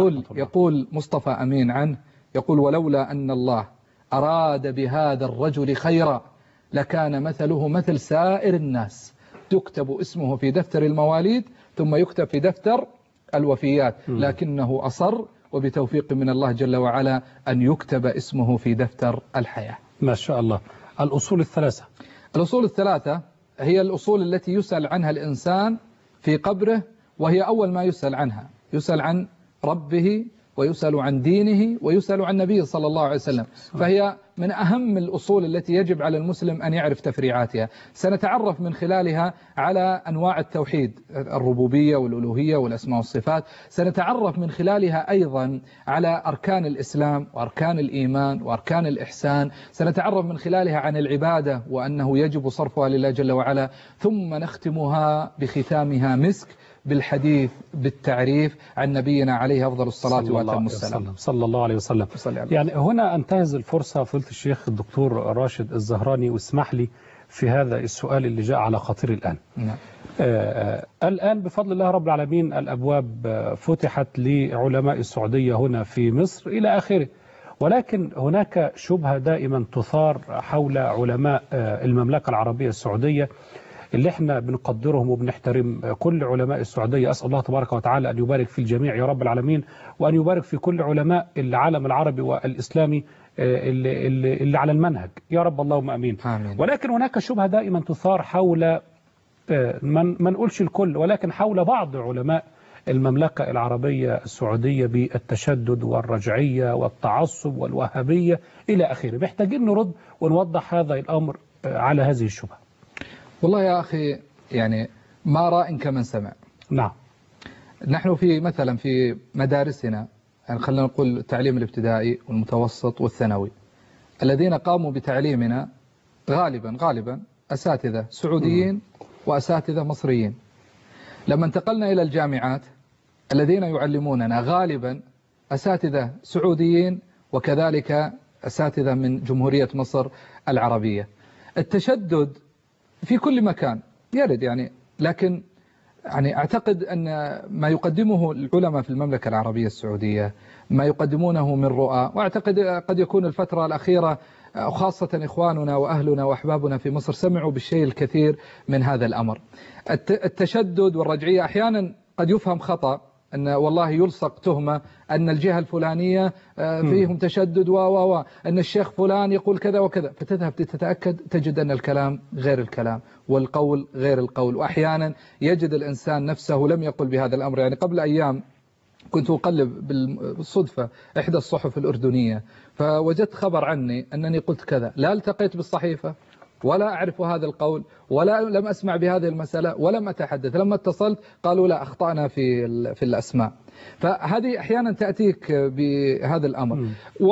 يقول مصطفى أمين عنه، يقول ولولا أن الله أراد بهذا الرجل خيرا لكان مثله مثل سائر الناس، تكتب اسمه في دفتر المواليد ثم يكتب في دفتر الوفيات، لكنه أصر وبتوفيق من الله جل وعلا أن يكتب اسمه في دفتر الحياة. ما شاء الله. الأصول الثلاثة هي الأصول التي يسأل عنها الإنسان في قبره وهي أول ما يسأل عنها، يسأل عن ربه ويسأل عن دينه ويسأل عن نبيه صلى الله عليه وسلم. فهي من أهم الأصول التي يجب على المسلم أن يعرف تفريعاتها. سنتعرف من خلالها على أنواع التوحيد، الربوبية والألوهية والأسماء والصفات. سنتعرف من خلالها أيضا على أركان الإسلام وأركان الإيمان وأركان الإحسان. سنتعرف من خلالها عن العبادة وأنه يجب صرفها لله جل وعلا. ثم نختمها بختامها مسك بالحديث بالتعريف عن نبينا عليه أفضل الصلاة وأتم السلام صلى الله عليه وسلم. يعني هنا أنتهز الفرصة فضيلة الشيخ الدكتور راشد الزهراني، واسمح لي في هذا السؤال اللي جاء على خاطري الآن. الآن بفضل الله رب العالمين الأبواب فتحت لعلماء السعودية هنا في مصر إلى آخره، ولكن هناك شبهة دائما تثار حول علماء المملكة العربية السعودية اللي احنا بنقدرهم وبنحترم كل علماء السعودية. أسأل الله تبارك وتعالى أن يبارك في الجميع يا رب العالمين، وأن يبارك في كل علماء العالم العربي والإسلامي اللي على المنهج يا رب، اللهم أمين. ولكن هناك شبهة دائما تثار حول ما نقولش الكل، ولكن حول بعض علماء المملكة العربية السعودية بالتشدد والرجعية والتعصب والوهابية إلى آخره. محتاجين نرد ونوضح هذا الأمر على هذه الشبهة. والله يا أخي يعني ما رأى كمن سمع. نعم. نحن مثلا في مدارسنا، يعني خلينا نقول التعليم الابتدائي والمتوسط والثانوي، الذين قاموا بتعليمنا غالبا أساتذة سعوديين وأساتذة مصريين. لما انتقلنا إلى الجامعات الذين يعلموننا غالبا أساتذة سعوديين وكذلك أساتذة من جمهورية مصر العربية. التشدد في كل مكان يرد يعني، لكن يعني أعتقد أن ما يقدمه العلماء في المملكة العربية السعودية، ما يقدمونه من رؤى، وأعتقد قد يكون الفترة الأخيرة خاصة إخواننا وأهلنا وأحبابنا في مصر سمعوا بالشيء الكثير من هذا الأمر. التشدد والرجعية أحيانا قد يفهم خطأ، أن والله يلصق تهمة أن الجهة الفلانية فيهم تشدد أن الشيخ فلان يقول كذا وكذا، فتذهب تتأكد تجد أن الكلام غير الكلام والقول غير القول. وأحيانا يجد الإنسان نفسه لم يقل بهذا الأمر. يعني قبل أيام كنت أقلب بالصدفة إحدى الصحف الأردنية، فوجدت خبر عني أنني قلت كذا، لا التقيت بالصحيفة ولا أعرف هذا القول ولا لم أسمع بهذه المسألة ولم أتحدث. لما اتصلت قالوا لا أخطأنا في الأسماء. فهذه أحيانا تأتيك بهذا الأمر.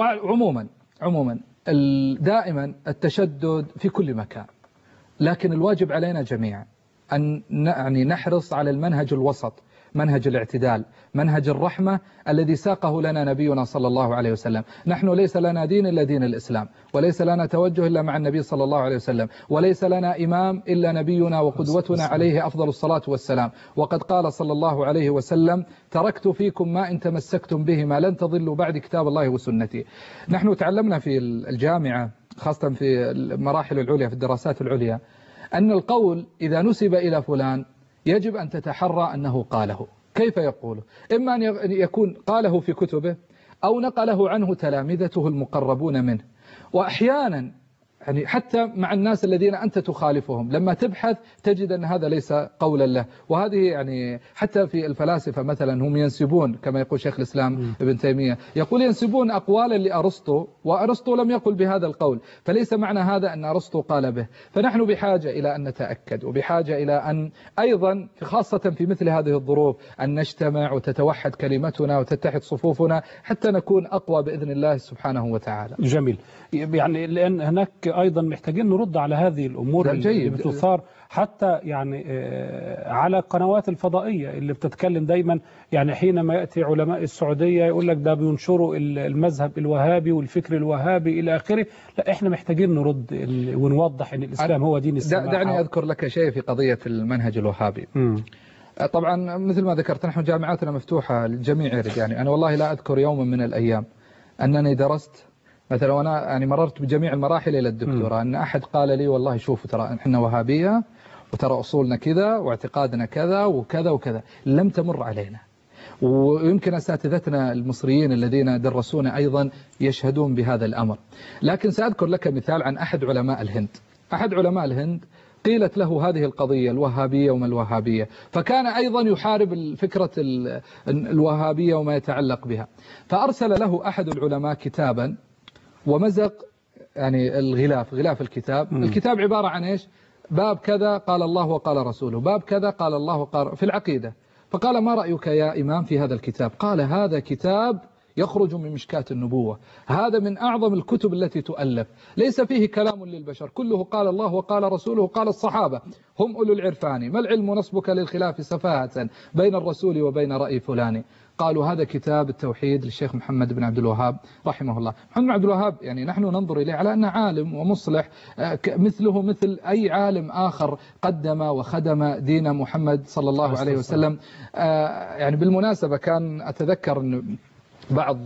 وعموما دائما التشدد في كل مكان، لكن الواجب علينا جميعا أن يعني نحرص على المنهج الوسط، منهج الاعتدال، منهج الرحمة الذي ساقه لنا نبينا صلى الله عليه وسلم. نحن ليس لنا دين إلا دين الإسلام، وليس لنا توجه إلا مع النبي صلى الله عليه وسلم، وليس لنا إمام إلا نبينا وقدوتنا عليه أفضل الصلاة والسلام. وقد قال صلى الله عليه وسلم: تركت فيكم ما إن تمسكتم بهما لن تضلوا بعد كتاب الله وسنتي. نحن تعلمنا في الجامعة خاصة في المراحل العليا في الدراسات العليا أن القول إذا نسب إلى فلان يجب أن تتحرى أنه قاله. كيف يقوله؟ إما أن يكون قاله في كتبه أو نقله عنه تلامذته المقربون منه. وأحيانا يعني حتى مع الناس الذين أنت تخالفهم لما تبحث تجد أن هذا ليس قولا له. وهذه يعني حتى في الفلاسفة مثلا هم ينسبون كما يقول شيخ الإسلام ابن تيمية، يقول ينسبون أقوالا لأرسطو وأرسطو لم يقل بهذا القول، فليس معنى هذا أن أرسطو قال به. فنحن بحاجة إلى أن نتأكد، وبحاجة إلى أن أيضا خاصة في مثل هذه الظروف أن نجتمع وتتوحد كلمتنا وتتحد صفوفنا حتى نكون أقوى بإذن الله سبحانه وتعالى. جميل. يعني لأن هناك أيضا محتاجين نرد على هذه الأمور اللي بتثار حتى يعني على القنوات الفضائية اللي بتتكلم دايما. يعني حينما يأتي علماء السعودية يقول لك ده بينشروا المذهب الوهابي والفكر الوهابي إلى آخره. لا، إحنا محتاجين نرد ونوضح أن الإسلام هو دين السماحة. دعني أذكر لك شيء في قضية المنهج الوهابي. طبعا مثل ما ذكرت نحن جامعاتنا مفتوحة للجميع يرد. يعني أنا والله لا أذكر يوما من الأيام أنني درست مثلا وأنا يعني مررت بجميع المراحل إلى الدكتوراه أن أحد قال لي والله شوفوا ترى إحنا وهابية وترى أصولنا كذا واعتقادنا كذا وكذا وكذا. لم تمر علينا. ويمكن أساتذتنا المصريين الذين درسونا أيضا يشهدون بهذا الأمر. لكن سأذكر لك مثال عن أحد علماء الهند. أحد علماء الهند قيلت له هذه القضية الوهابية وما الوهابية، فكان أيضا يحارب فكرة الوهابية وما يتعلق بها. فأرسل له أحد العلماء كتابا ومزق يعني غلاف الكتاب. الكتاب عبارة عن إيش؟ باب كذا قال الله وقال رسوله، باب كذا قال الله وقال في العقيدة. فقال ما رأيك يا إمام في هذا الكتاب؟ قال هذا كتاب يخرج من مشكاة النبوة، هذا من أعظم الكتب التي تؤلف، ليس فيه كلام للبشر، كله قال الله وقال رسوله قال الصحابة هم أولو العرفان، ما العلم نصبك للخلاف سفاهة بين الرسول وبين رأي فلان. قالوا هذا كتاب التوحيد للشيخ محمد بن عبد الوهاب رحمه الله. محمد بن عبد الوهاب يعني نحن ننظر إليه على أنه عالم ومصلح مثله مثل أي عالم آخر قدم وخدم دين محمد صلى الله عليه وسلم. يعني بالمناسبة كان أتذكر أن بعض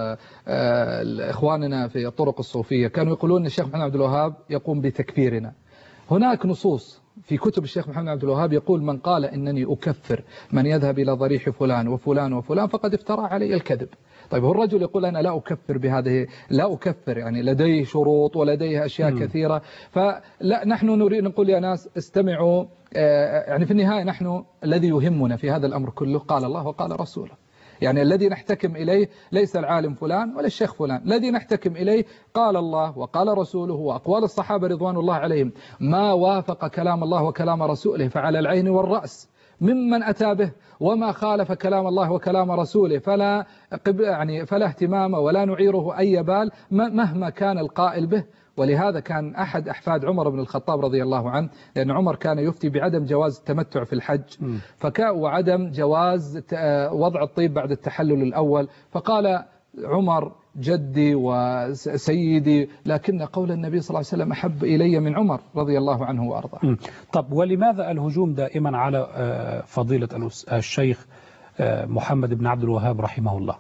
إخواننا في الطرق الصوفية كانوا يقولون أن الشيخ محمد عبد الوهاب يقوم بتكفيرنا. هناك نصوص في كتب الشيخ محمد عبد الوهاب يقول من قال إنني أكفر من يذهب إلى ضريح فلان وفلان وفلان فقد افترى علي الكذب. طيب هو الرجل يقول أنا لا أكفر بهذه، لا أكفر يعني لديه شروط ولديه أشياء كثيرة. فلا نحن نريد نقول يا ناس استمعوا، يعني في النهاية نحن الذي يهمنا في هذا الأمر كله قال الله وقال رسوله. يعني الذي نحتكم إليه ليس العالم فلان ولا الشيخ فلان، الذي نحتكم إليه قال الله وقال رسوله وأقوال الصحابة رضوان الله عليهم. ما وافق كلام الله وكلام رسوله فعلى العين والرأس ممن أتى به، وما خالف كلام الله وكلام رسوله فلا اهتمام ولا نعيره أي بال مهما كان القائل به. ولهذا كان أحد أحفاد عمر بن الخطاب رضي الله عنه، لأن عمر كان يفتي بعدم جواز التمتع في الحج وعدم جواز وضع الطيب بعد التحلل الأول، فقال عمر جدي وسيدي لكن قول النبي صلى الله عليه وسلم أحب إلي من عمر رضي الله عنه وأرضاه. طب ولماذا الهجوم دائما على فضيلة الشيخ محمد بن عبد الوهاب رحمه الله؟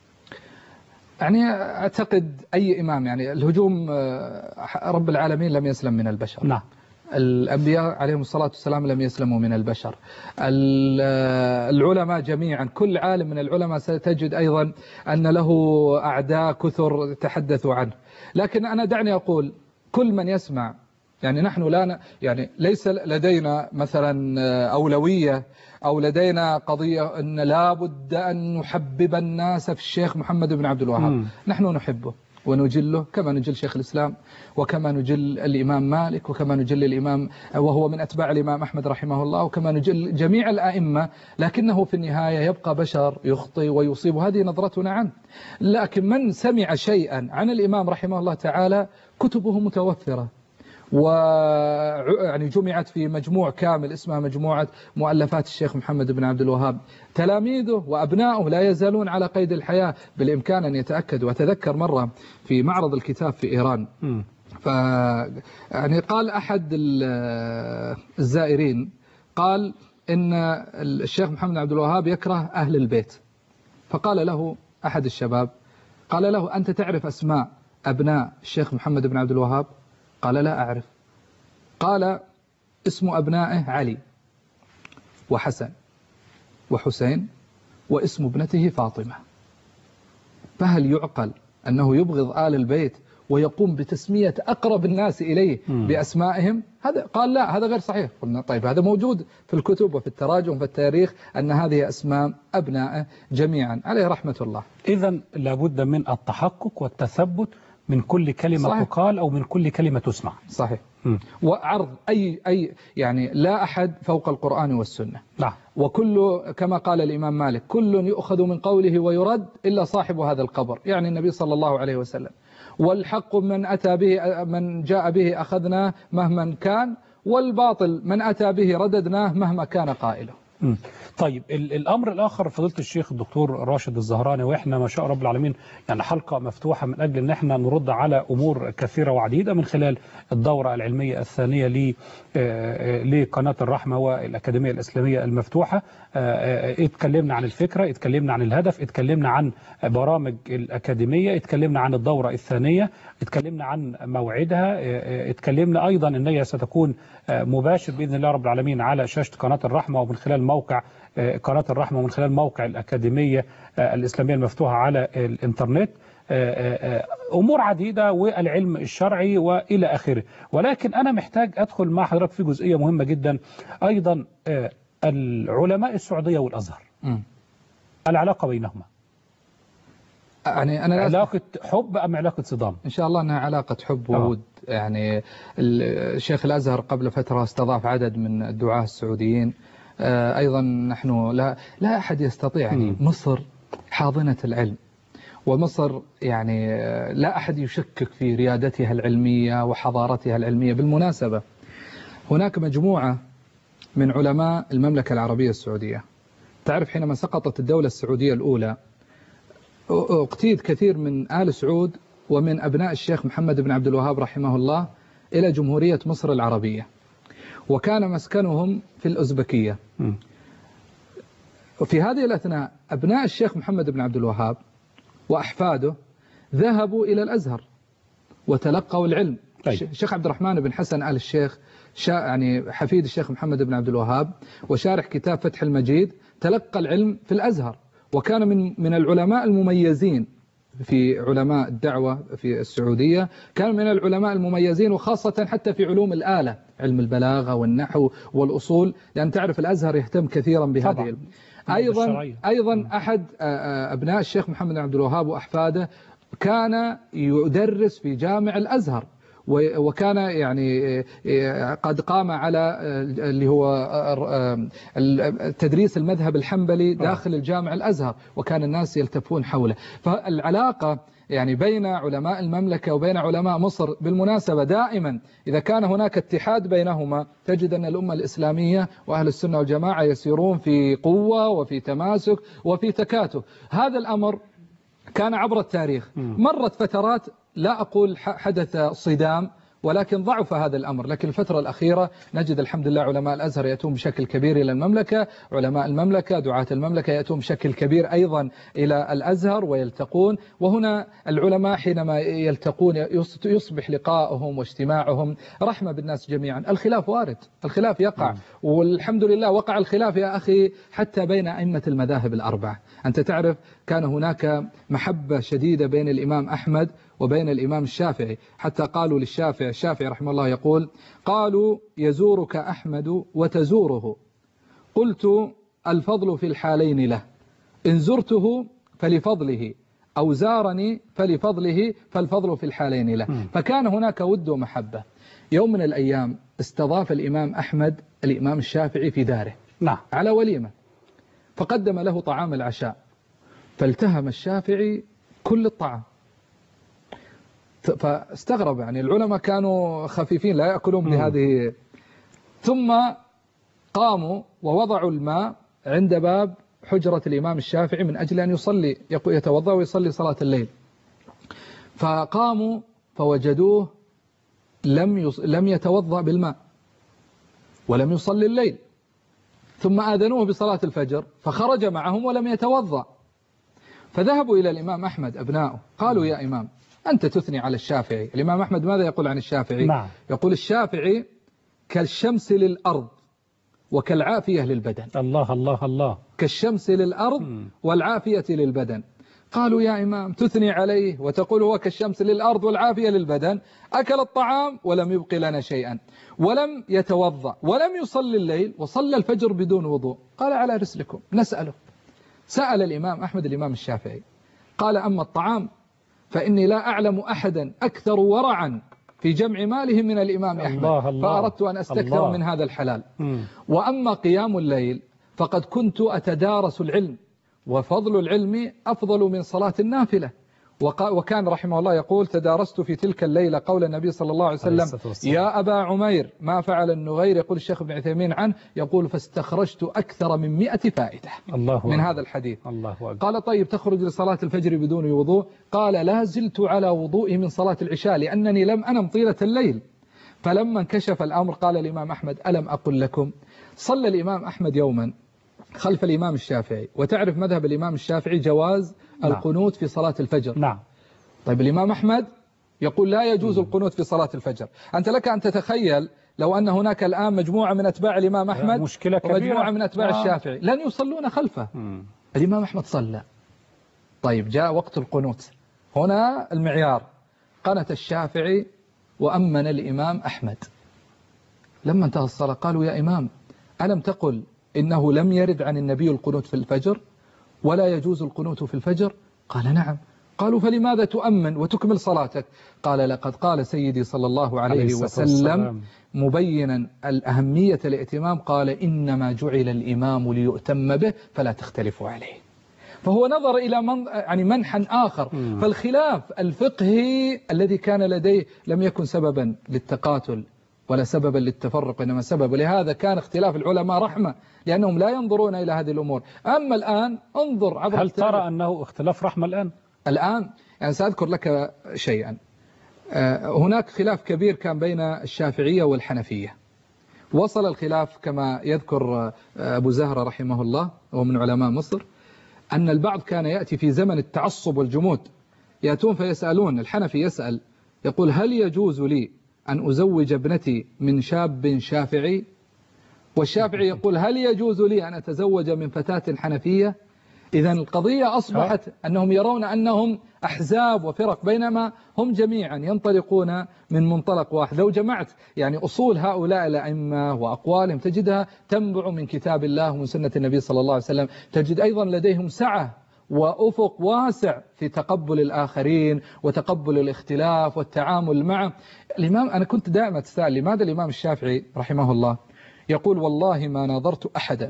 يعني أعتقد أي إمام يعني الهجوم رب العالمين لم يسلم من البشر. نعم. الأنبياء عليهم الصلاة والسلام لم يسلموا من البشر. العلماء جميعا كل عالم من العلماء ستجد أيضا أن له أعداء كثر تحدثوا عنه. لكن أنا دعني أقول كل من يسمع يعني نحن لا يعني ليس لدينا مثلا أولوية أو لدينا قضية أن لا بد أن نحبب الناس في الشيخ محمد بن عبد الوهاب. نحن نحبه ونجله كما نجل شيخ الإسلام وكما نجل الإمام مالك وكما نجل الإمام وهو من أتباع الإمام أحمد رحمه الله وكما نجل جميع الأئمة، لكنه في النهاية يبقى بشر يخطئ ويصيب، هذه نظرتنا عنه. لكن من سمع شيئا عن الإمام رحمه الله تعالى كتبه متوفرة ويعني جمعت في مجموع كامل اسمها مجموعة مؤلفات الشيخ محمد بن عبد الوهاب. تلاميذه وأبنائه لا يزالون على قيد الحياة، بالإمكان أن يتأكدوا. وأتذكر مرة في معرض الكتاب في إيران يعني قال أحد الزائرين قال إن الشيخ محمد بن عبد الوهاب يكره أهل البيت، فقال له أحد الشباب قال له أنت تعرف أسماء أبناء الشيخ محمد بن عبد الوهاب؟ قال لا أعرف. قال اسم أبنائه علي وحسن وحسين واسم ابنته فاطمة. فهل يعقل أنه يبغض آل البيت ويقوم بتسمية أقرب الناس إليه بأسمائهم؟ هذا قال لا، هذا غير صحيح. قلنا طيب هذا موجود في الكتب وفي التراجم وفي التاريخ أن هذه أسماء أبنائه جميعا عليه رحمة الله. إذن لابد من التحقق والتثبت من كل كلمة صحيح. تقال أو من كل كلمة تسمع. صحيح. وعرض أي يعني لا أحد فوق القرآن والسنة. لا. وكل كما قال الإمام مالك كل يؤخذ من قوله ويرد إلا صاحب هذا القبر، يعني النبي صلى الله عليه وسلم. والحق من أتى به من جاء به أخذناه مهما كان، والباطل من أتى به رددناه مهما كان قائله. طيب الأمر الآخر فضيلة الشيخ الدكتور راشد الزهراني، وإحنا ما شاء رب العالمين يعني حلقة مفتوحة من أجل أن احنا نرد على أمور كثيرة وعديدة من خلال الدورة العلمية الثانية لقناة الرحمة والأكاديمية الإسلامية المفتوحة. اتكلمنا عن الفكرة، اتكلمنا عن الهدف، اتكلمنا عن برامج الأكاديمية، اتكلمنا عن الدورة الثانية، اتكلمنا عن موعدها، اتكلمنا أيضا أن هي ستكون مباشر بإذن الله رب العالمين على شاشة قناة الرحمة ومن خلال موقع قناة الرحمة ومن خلال موقع الأكاديمية الإسلامية المفتوحة على الإنترنت. أمور عديدة والعلم الشرعي وإلى آخره. ولكن أنا محتاج أدخل مع حضرتك في جزئية مهمة جدا أيضا، العلماء السعودية والأزهر، العلاقة بينهما يعني أنا علاقة حب أم علاقة صدام؟ إن شاء الله أنها علاقة حب وود. يعني الشيخ الأزهر قبل فترة استضاف عدد من الدعاة السعوديين. أيضا نحن لا أحد يستطيع، يعني مصر حاضنة العلم، ومصر يعني لا أحد يشكك في ريادتها العلمية وحضارتها العلمية. بالمناسبة هناك مجموعة من علماء المملكة العربية السعودية. تعرف حينما سقطت الدولة السعودية الأولى اقتيد كثير من آل سعود ومن أبناء الشيخ محمد بن عبد الوهاب رحمه الله إلى جمهورية مصر العربية، وكان مسكنهم في الأزبكية. وفي هذه الأثناء أبناء الشيخ محمد بن عبد الوهاب وأحفاده ذهبوا إلى الأزهر وتلقوا العلم. الشيخ عبد الرحمن بن حسن آل الشيخ يعني حفيد الشيخ محمد بن عبد الوهاب وشارح كتاب فتح المجيد تلقى العلم في الأزهر، وكان من العلماء المميزين في علماء الدعوة في السعودية، كان من العلماء المميزين، وخاصة حتى في علوم الآلة، علم البلاغة والنحو والأصول، لأن تعرف الأزهر يهتم كثيرا بهذه. أيضا أحد أبناء الشيخ محمد بن عبد الوهاب وأحفاده كان يدرس في جامع الأزهر، وكان يعني قد قام على اللي هو تدريس المذهب الحنبلي داخل الجامع الأزهر، وكان الناس يلتفون حوله. فالعلاقة يعني بين علماء المملكة وبين علماء مصر، بالمناسبة دائما إذا كان هناك اتحاد بينهما تجد أن الأمة الإسلامية وأهل السنة والجماعة يسيرون في قوة وفي تماسك وفي تكاتف. هذا الأمر كان عبر التاريخ. مرت فترات لا أقول حدث صدام، ولكن ضعف هذا الأمر. لكن الفترة الأخيرة نجد الحمد لله علماء الأزهر يأتون بشكل كبير إلى المملكة، علماء المملكة دعاة المملكة يأتون بشكل كبير أيضا إلى الأزهر ويلتقون. وهنا العلماء حينما يلتقون يصبح لقائهم واجتماعهم رحمة بالناس جميعا. الخلاف وارد، الخلاف يقع، والحمد لله وقع الخلاف يا أخي حتى بين أئمة المذاهب الأربعة. أنت تعرف كان هناك محبة شديدة بين الإمام أحمد وبين الإمام الشافعي، حتى قالوا للشافعي، الشافعي رحمه الله يقول: قالوا يزورك أحمد وتزوره، قلت الفضل في الحالين له، إن زرته فلفضله أو زارني فلفضله، فالفضل في الحالين له. فكان هناك ود ومحبة. يوم من الأيام استضاف الإمام أحمد الإمام الشافعي في داره على وليمة، فقدم له طعام العشاء، فالتهم الشافعي كل الطعام، فاستغرب. يعني العلماء كانوا خفيفين لا يأكلون بهذه. ثم قاموا ووضعوا الماء عند باب حجرة الإمام الشافعي من أجل أن يصلي، يتوضأ ويصلي صلاة الليل. فقاموا فوجدوه لم يتوضأ بالماء ولم يصلي الليل. ثم آذنوه بصلاة الفجر فخرج معهم ولم يتوضأ. فذهبوا إلى الإمام أحمد أبناؤه قالوا: يا إمام أنت تثني على الشافعي. الإمام أحمد ماذا يقول عن الشافعي؟ يقول: الشافعي كالشمس للأرض وكالعافية للبدن. الله الله الله. كالشمس للأرض والعافية للبدن. قالوا: يا إمام تثني عليه وتقول هو كالشمس للأرض والعافية للبدن، أكل الطعام ولم يبق لنا شيئا، ولم يتوضأ ولم يصلي الليل، وصلى الفجر بدون وضوء. قال: على رسلكم نسأله. سأل الإمام أحمد الإمام الشافعي قال: أما الطعام فإني لا أعلم أحدا أكثر ورعا في جمع ماله من الإمام أحمد، فأردت أن أستكثر من هذا الحلال. وأما قيام الليل فقد كنت أتدارس العلم، وفضل العلم أفضل من صلاة النافلة. وكان رحمه الله يقول: تدارست في تلك الليلة قول النبي صلى الله عليه وسلم: يا أبا عمير ما فعل النغير. يقول الشيخ ابن عثيمين عنه يقول: فاستخرجت أكثر من 100 فائدة من هذا الحديث. قال: طيب تخرج لصلاة الفجر بدون وضوء؟ قال: لا زلت على وضوئي من صلاة العشاء لأنني لم أنم طيلة الليل. فلما انكشف الأمر قال الإمام أحمد: ألم أقل لكم؟ صلى الإمام أحمد يوما خلف الإمام الشافعي، وتعرف مذهب الإمام الشافعي جواز القنوت في صلاة الفجر. طيب الإمام أحمد يقول لا يجوز القنوت في صلاة الفجر. أنت لك أن تتخيل لو أن هناك الآن مجموعة من أتباع الإمام أحمد ومجموعة من أتباع الشافعي لن يصلون خلفه. الإمام أحمد صلى. طيب جاء وقت القنوت، هنا المعيار. قنت الشافعي وأمن الإمام أحمد. لما انتهى الصلاة قالوا يا إمام ألم تقل إنه لم يرد عن النبي القنوت في الفجر ولا يجوز القنوت في الفجر؟ قال نعم. قالوا فلماذا تؤمن وتكمل صلاتك؟ قال لقد قال سيدي صلى الله عليه وسلم مبينا الأهمية الائتمام، قال إنما جعل الإمام ليؤتم به فلا تختلفوا عليه. فهو نظر إلى يعني منحا آخر. فالخلاف الفقهي الذي كان لديه لم يكن سببا للتقاتل ولا سببا للتفرق، إنما سبب. لهذا كان اختلاف العلماء رحمة، لأنهم لا ينظرون إلى هذه الأمور. أما الآن انظر عبر. هل ترى أنه اختلاف رحمة الآن؟ الآن يعني سأذكر لك شيئا. هناك خلاف كبير كان بين الشافعية والحنفية. وصل الخلاف كما يذكر أبو زهرة رحمه الله وهو من علماء مصر أن البعض كان يأتي في زمن التعصب والجمود، يأتون فيسألون. الحنفي يسأل يقول هل يجوز لي أن أزوج ابنتي من شاب شافعي؟ والشافعي يقول هل يجوز لي أن أتزوج من فتاة حنفية؟ إذا القضية أصبحت أنهم يرون أنهم أحزاب وفرق، بينما هم جميعا ينطلقون من منطلق واحد. لو جمعت يعني أصول هؤلاء الأئمة وأقوالهم تجدها تنبع من كتاب الله ومن سنة النبي صلى الله عليه وسلم. تجد أيضا لديهم سعة وأفق واسع في تقبل الآخرين وتقبل الاختلاف والتعامل معه. الإمام أنا كنت دائما أتساءل لماذا الإمام الشافعي رحمه الله يقول والله ما ناظرت أحدا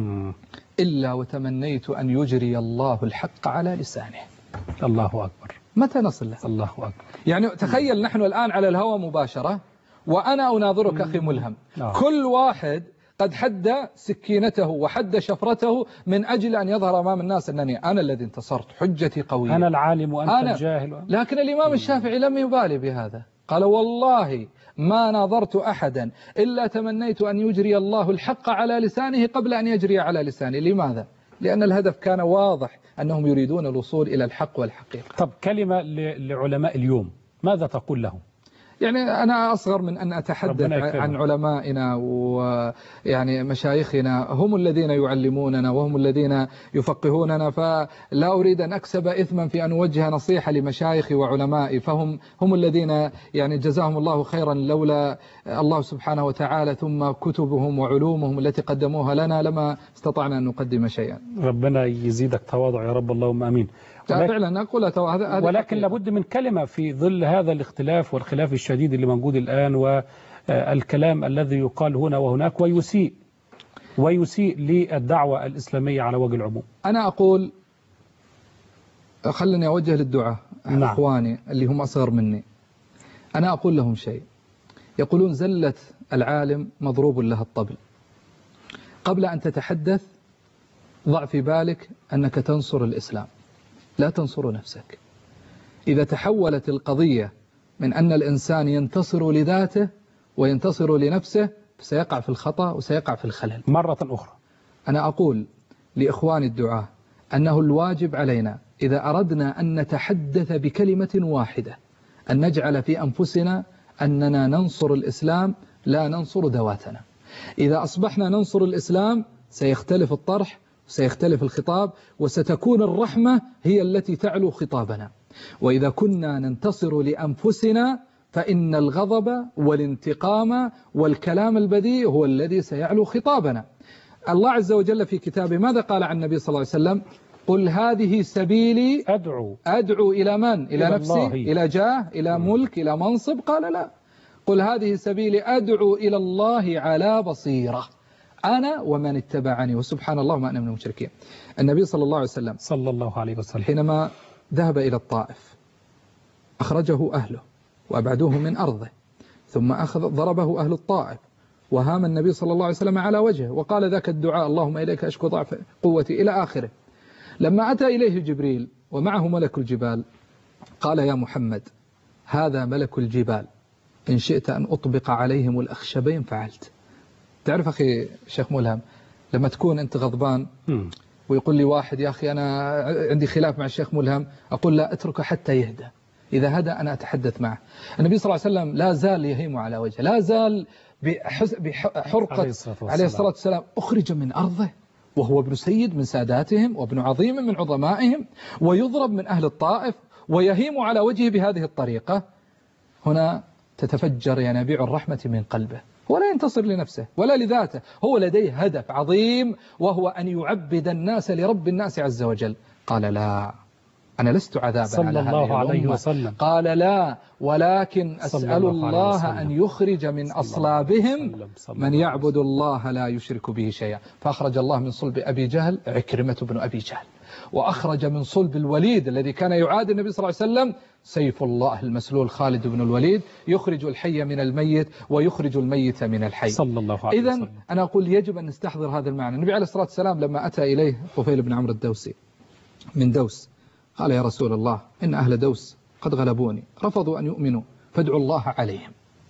إلا وتمنيت أن يجري الله الحق على لسانه. الله أكبر. متى نصل له؟ الله أكبر. يعني تخيل نحن الآن على الهواء مباشرة وأنا أناظرك أخي ملهم. كل واحد قد حد سكينته وحد شفرته من أجل أن يظهر أمام الناس أنني أنا الذي انتصرت، حجتي قوية، أنا العالم وأنت الجاهل. لكن الإمام الشافعي لم يبالي بهذا، قال والله ما ناظرت أحدا إلا تمنيت أن يجري الله الحق على لسانه قبل أن يجري على لساني. لماذا؟ لأن الهدف كان واضح أنهم يريدون الوصول إلى الحق والحقيقة. طب كلمة لعلماء اليوم ماذا تقول لهم؟ يعني أنا أصغر من أن أتحدث عن علمائنا ويعني مشايخنا، هم الذين يعلموننا وهم الذين يفقهوننا، فلا أريد أن أكسب إثما في أن أوجه نصيحة لمشايخي وعلمائي، فهم الذين يعني جزاهم الله خيرا، لولا الله سبحانه وتعالى ثم كتبهم وعلومهم التي قدموها لنا لما استطعنا أن نقدم شيئا. ربنا يزيدك تواضع يا رب، اللهم آمين. فعلا أقول ولكن لابد من كلمة في ظل هذا الاختلاف والخلاف الشديد اللي موجود الآن، والكلام الذي يقال هنا وهناك ويسيء للدعوة الإسلامية على وجه العموم. أنا أقول خلني أوجه للدعاء. نعم. أخواني اللي هم أصغر مني، أنا أقول لهم شيء. يقولون زلة العالم مضروب لها الطبل. قبل أن تتحدث ضع في بالك أنك تنصر الإسلام، لا تنصر نفسك. إذا تحولت القضية من أن الإنسان ينتصر لذاته وينتصر لنفسه سيقع في الخطأ وسيقع في الخلل. مرة أخرى أنا أقول لإخواني الدعاة أنه الواجب علينا إذا أردنا أن نتحدث بكلمة واحدة أن نجعل في أنفسنا أننا ننصر الإسلام لا ننصر ذواتنا. إذا أصبحنا ننصر الإسلام سيختلف الطرح، سيختلف الخطاب، وستكون الرحمة هي التي تعلو خطابنا. وإذا كنا ننتصر لأنفسنا فإن الغضب والانتقام والكلام البذيء هو الذي سيعلو خطابنا. الله عز وجل في كتابه ماذا قال عن النبي صلى الله عليه وسلم؟ قل هذه سبيلي أدعو إلى من؟ إلى نفسي؟ الله. إلى جاه؟ إلى ملك؟ إلى منصب؟ قال لا، قل هذه سبيلي أدعو إلى الله على بصيرة أنا ومن اتبعني وسبحان الله ما أنا من المشركين. النبي صلى الله عليه وسلم حينما ذهب إلى الطائف أخرجه أهله وأبعدوه من أرضه، ثم ضربه أهل الطائف وهام النبي صلى الله عليه وسلم على وجهه وقال ذاك الدعاء اللهم إليك أشكو ضعف قوتي إلى آخره. لما أتى إليه جبريل ومعه ملك الجبال قال يا محمد هذا ملك الجبال إن شئت أن أطبق عليهم الأخشبين فعلت. تعرف أخي شيخ ملهم لما تكون أنت غضبان ويقول لي واحد يا أخي أنا عندي خلاف مع الشيخ ملهم، أقول لا اتركه حتى يهدى، إذا هدى أنا أتحدث معه. النبي صلى الله عليه وسلم لا زال يهيم على وجهه، لا زال بحرقة عليه الصلاة والسلام أخرج من أرضه وهو ابن سيد من ساداتهم وابن عظيم من عظمائهم، ويضرب من أهل الطائف ويهيم على وجهه بهذه الطريقة، هنا تتفجر ينابيع الرحمة من قلبه. هو لا ينتصر لنفسه ولا لذاته، هو لديه هدف عظيم وهو أن يعبد الناس لرب الناس عز وجل. قال لا، أنا لست عذابا على هذه الله عليه الأمة. وسلم. قال لا، ولكن أسأل الله أن يخرج من أصلابهم من يعبد الله لا يشرك به شيئا. فأخرج الله من صلب أبي جهل عكرمة بن أبي جهل، وأخرج من صلب الوليد الذي كان يعادي النبي صلى الله عليه وسلم سيف الله المسلول خالد بن الوليد، يخرج الحي من الميت ويخرج الميت من الحي. صلى الله عليه وسلم. إذن أنا أقول يجب أن نستحضر هذا المعنى. النبي عليه الصلاة والسلام لما أتى إليه طفيل بن عمرو الدوسي من دوس قال يا رسول الله إن أهل دوس قد غلبوني، رفضوا أن يؤمنوا، فادعوا الله عليهم.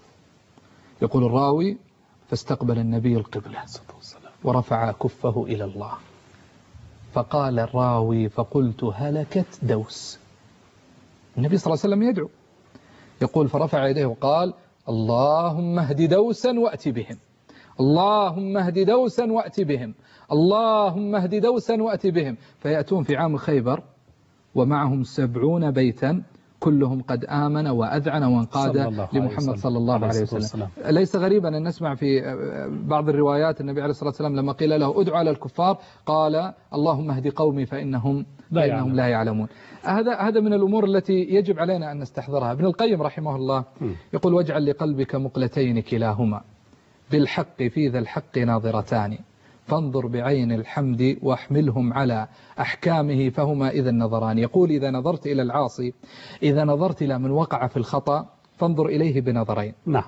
يقول الراوي فاستقبل النبي القبلة ورفع كفه إلى الله، فقال الراوي فقلت هلكت دوس. النبي صلى الله عليه وسلم يدعو، يقول فرفع يديه وقال اللهم اهد دوسا وأت بهم، اللهم اهد دوسا وأت بهم، اللهم اهد دوسا وأت بهم. فيأتون في عام خيبر ومعهم 70 بيتا كلهم قد آمن وأذعن وانقاد لمحمد صلى الله عليه وسلم. ليس غريبا أن نسمع في بعض الروايات النبي عليه الصلاة والسلام لما قيل له ادعو على الكفار قال اللهم اهد قومي فإنهم لا يعلمون. هذا من الأمور التي يجب علينا أن نستحضرها. ابن القيم رحمه الله يقول واجعل لقلبك مقلتين كلاهما بالحق في ذا الحق ناظرتان، فانظر بعين الحمد واحملهم على أحكامه فهما إذا النظران. يقول إذا نظرت إلى العاصي، إذا نظرت إلى من وقع في الخطأ فانظر إليه بنظرين. نعم.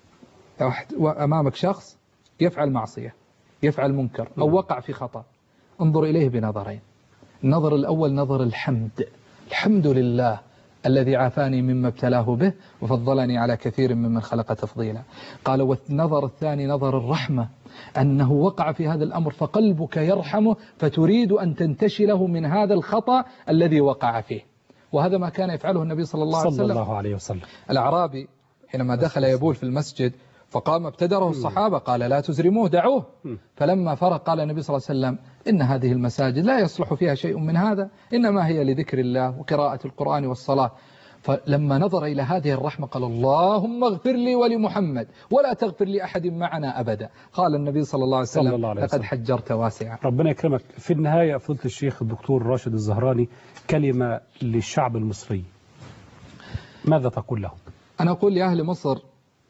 أمامك شخص يفعل معصية، يفعل منكر أو وقع في خطأ، انظر إليه بنظرين. النظر الأول نظر الحمد، الحمد لله الذي عافاني مما ابتلاه به وفضلني على كثير ممن خلق تفضيلا. قال والنظر الثاني نظر الرحمة، أنه وقع في هذا الأمر فقلبك يرحمه فتريد أن تنتشله من هذا الخطأ الذي وقع فيه. وهذا ما كان يفعله النبي صلى الله عليه وسلم. الأعرابي حينما دخل يبول في المسجد فقام ابتدره الصحابة قال لا تزرموه دعوه. فلما فرق قال النبي صلى الله عليه وسلم إن هذه المساجد لا يصلح فيها شيء من هذا، إنما هي لذكر الله وقراءة القرآن والصلاة. فلما نظر إلى هذه الرحمة قال اللهم اغفر لي ولمحمد ولا تغفر لأحد معنا أبدا. قال النبي صلى الله عليه وسلم لقد حجرت واسعا. ربنا يكرمك. في النهاية فضيلة الشيخ الدكتور راشد الزهراني كلمة للشعب المصري، ماذا تقول له؟ أنا أقول لأهل مصر،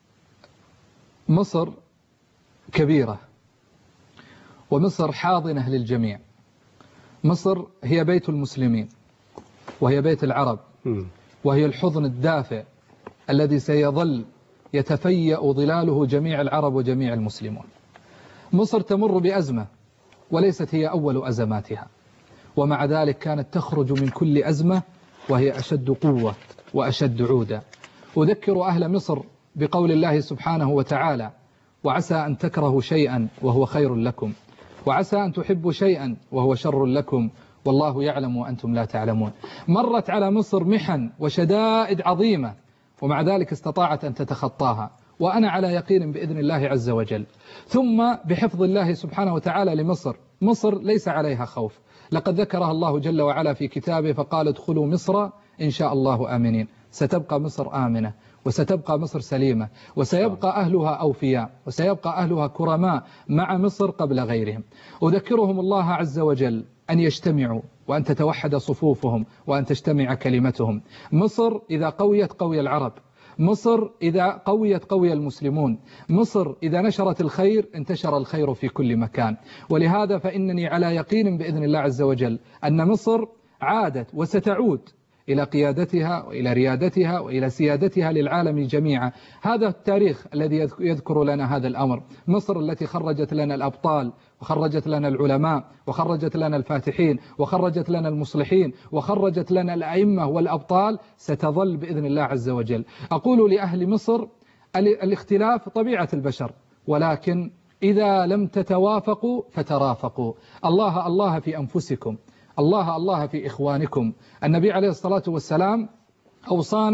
مصر كبيرة ومصر حاضنة للجميع. مصر هي بيت المسلمين وهي بيت العرب وهي الحضن الدافئ الذي سيظل يتفيأ ظلاله جميع العرب وجميع المسلمون. مصر تمر بأزمة وليست هي أول أزماتها، ومع ذلك كانت تخرج من كل أزمة وهي أشد قوة وأشد عودة. أذكر أهل مصر بقول الله سبحانه وتعالى وعسى أن تكرهوا شيئا وهو خير لكم وعسى أن تحبوا شيئا وهو شر لكم والله يعلم وأنتم لا تعلمون. مرت على مصر محن وشدائد عظيمة ومع ذلك استطاعت أن تتخطاها، وأنا على يقين بإذن الله عز وجل. ثم بحفظ الله سبحانه وتعالى لمصر، مصر ليس عليها خوف. لقد ذكرها الله جل وعلا في كتابه فقال ادخلوا مصر إن شاء الله آمنين. ستبقى مصر آمنة وستبقى مصر سليمة وسيبقى أهلها أوفياء وسيبقى أهلها كرماء مع مصر قبل غيرهم. أذكرهم الله عز وجل أن يجتمعوا وأن تتوحد صفوفهم وأن تجتمع كلمتهم. مصر إذا قويت قوي العرب، مصر إذا قويت قوي المسلمون، مصر إذا نشرت الخير انتشر الخير في كل مكان. ولهذا فإنني على يقين بإذن الله عز وجل أن مصر عادت وستعود إلى قيادتها وإلى ريادتها وإلى سيادتها للعالم جميعا. هذا التاريخ الذي يذكر لنا هذا الأمر. مصر التي خرجت لنا الأبطال وخرجت لنا العلماء وخرجت لنا الفاتحين وخرجت لنا المصلحين وخرجت لنا الأئمة والأبطال ستظل بإذن الله عز وجل. أقول لأهل مصر الاختلاف طبيعة البشر، ولكن إذا لم تتوافقوا فترافقوا. الله الله في أنفسكم، الله الله في إخوانكم. النبي عليه الصلاة والسلام أوصانا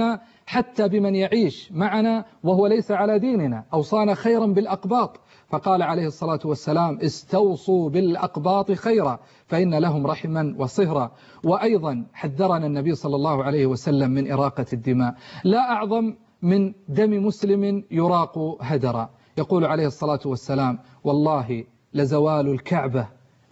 حتى بمن يعيش معنا وهو ليس على ديننا، أوصانا خيرا بالأقباط، فقال عليه الصلاة والسلام استوصوا بالأقباط خيرا فإن لهم رحما وصهرا. وأيضا حذرنا النبي صلى الله عليه وسلم من إراقة الدماء، لا أعظم من دم مسلم يراق هدرا. يقول عليه الصلاة والسلام والله لزوال الكعبة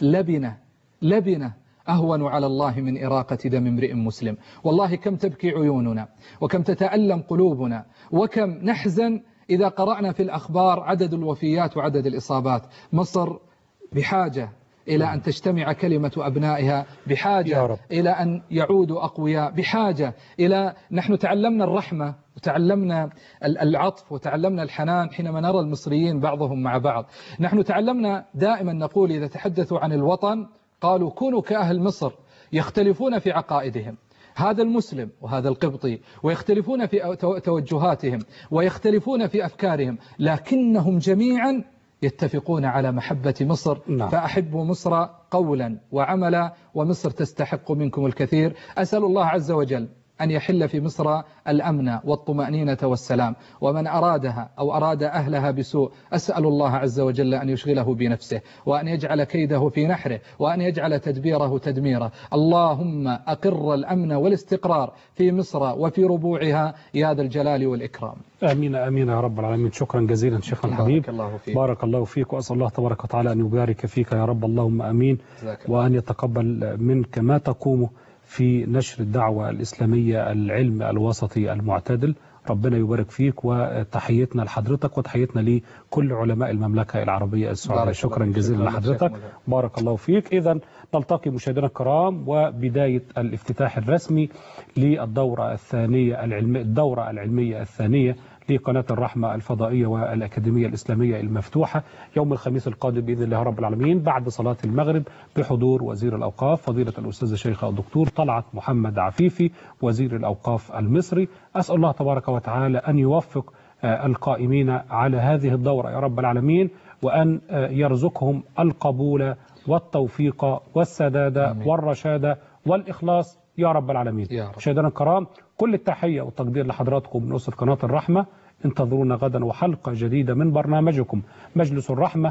لبنة أهون على الله من إراقة دم امرئ مسلم. والله كم تبكي عيوننا وكم تتألم قلوبنا وكم نحزن إذا قرأنا في الأخبار عدد الوفيات وعدد الإصابات. مصر بحاجة إلى أن تجتمع كلمة أبنائها، بحاجة إلى أن يعودوا أقوياء، بحاجة إلى، نحن تعلمنا الرحمة وتعلمنا العطف وتعلمنا الحنان حينما نرى المصريين بعضهم مع بعض. نحن تعلمنا دائما نقول إذا تحدثوا عن الوطن قالوا كونوا كأهل مصر، يختلفون في عقائدهم، هذا المسلم وهذا القبطي، ويختلفون في توجهاتهم ويختلفون في أفكارهم، لكنهم جميعا يتفقون على محبة مصر. فأحبوا مصر قولا وعملا، ومصر تستحق منكم الكثير. أسأل الله عز وجل أن يحل في مصر الأمن والطمأنينة والسلام، ومن أرادها أو أراد أهلها بسوء أسأل الله عز وجل أن يشغله بنفسه وأن يجعل كيده في نحره وأن يجعل تدبيره تدميره. اللهم أقر الأمن والاستقرار في مصر وفي ربوعها يا ذا الجلال والإكرام. آمين آمين يا رب العالمين. شكرا جزيلا شيخنا الحبيب، بارك الله فيك، وأسأل الله تبارك وتعالى أن يبارك فيك يا رب، اللهم آمين، وأن يتقبل منك ما تقومه في نشر الدعوة الإسلامية، العلم الوسطي المعتدل. ربنا يبارك فيك، وتحيتنا لحضرتك وتحيتنا لكل علماء المملكة العربية السعودية. شكرا جزيلا لحضرتك، بارك الله فيك. إذا نلتقي مشاهدينا الكرام وبداية الافتتاح الرسمي للدورة الثانية الدورة العلمية الثانية لقناة الرحمة الفضائية والأكاديمية الإسلامية المفتوحة يوم الخميس القادم بإذن الله رب العالمين بعد صلاة المغرب، بحضور وزير الأوقاف فضيلة الأستاذ الشيخ الدكتور طلعت محمد عفيفي وزير الأوقاف المصري. أسأل الله تبارك وتعالى أن يوفق القائمين على هذه الدورة يا رب العالمين، وأن يرزقهم القبول والتوفيق والسداد والرشاد والإخلاص يا رب العالمين. مشاهدينا الكرام، كل التحية والتقدير لحضراتكم من أسرة قناة الرحمة. انتظرونا غدا وحلقة جديدة من برنامجكم مجلس الرحمة.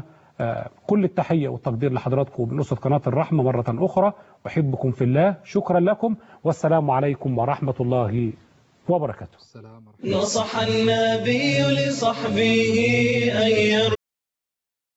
كل التحية والتقدير لحضراتكم من أسرة قناة الرحمة مرة أخرى، أحبكم في الله، شكرا لكم، والسلام عليكم ورحمة الله وبركاته. نصح النبي لصحبه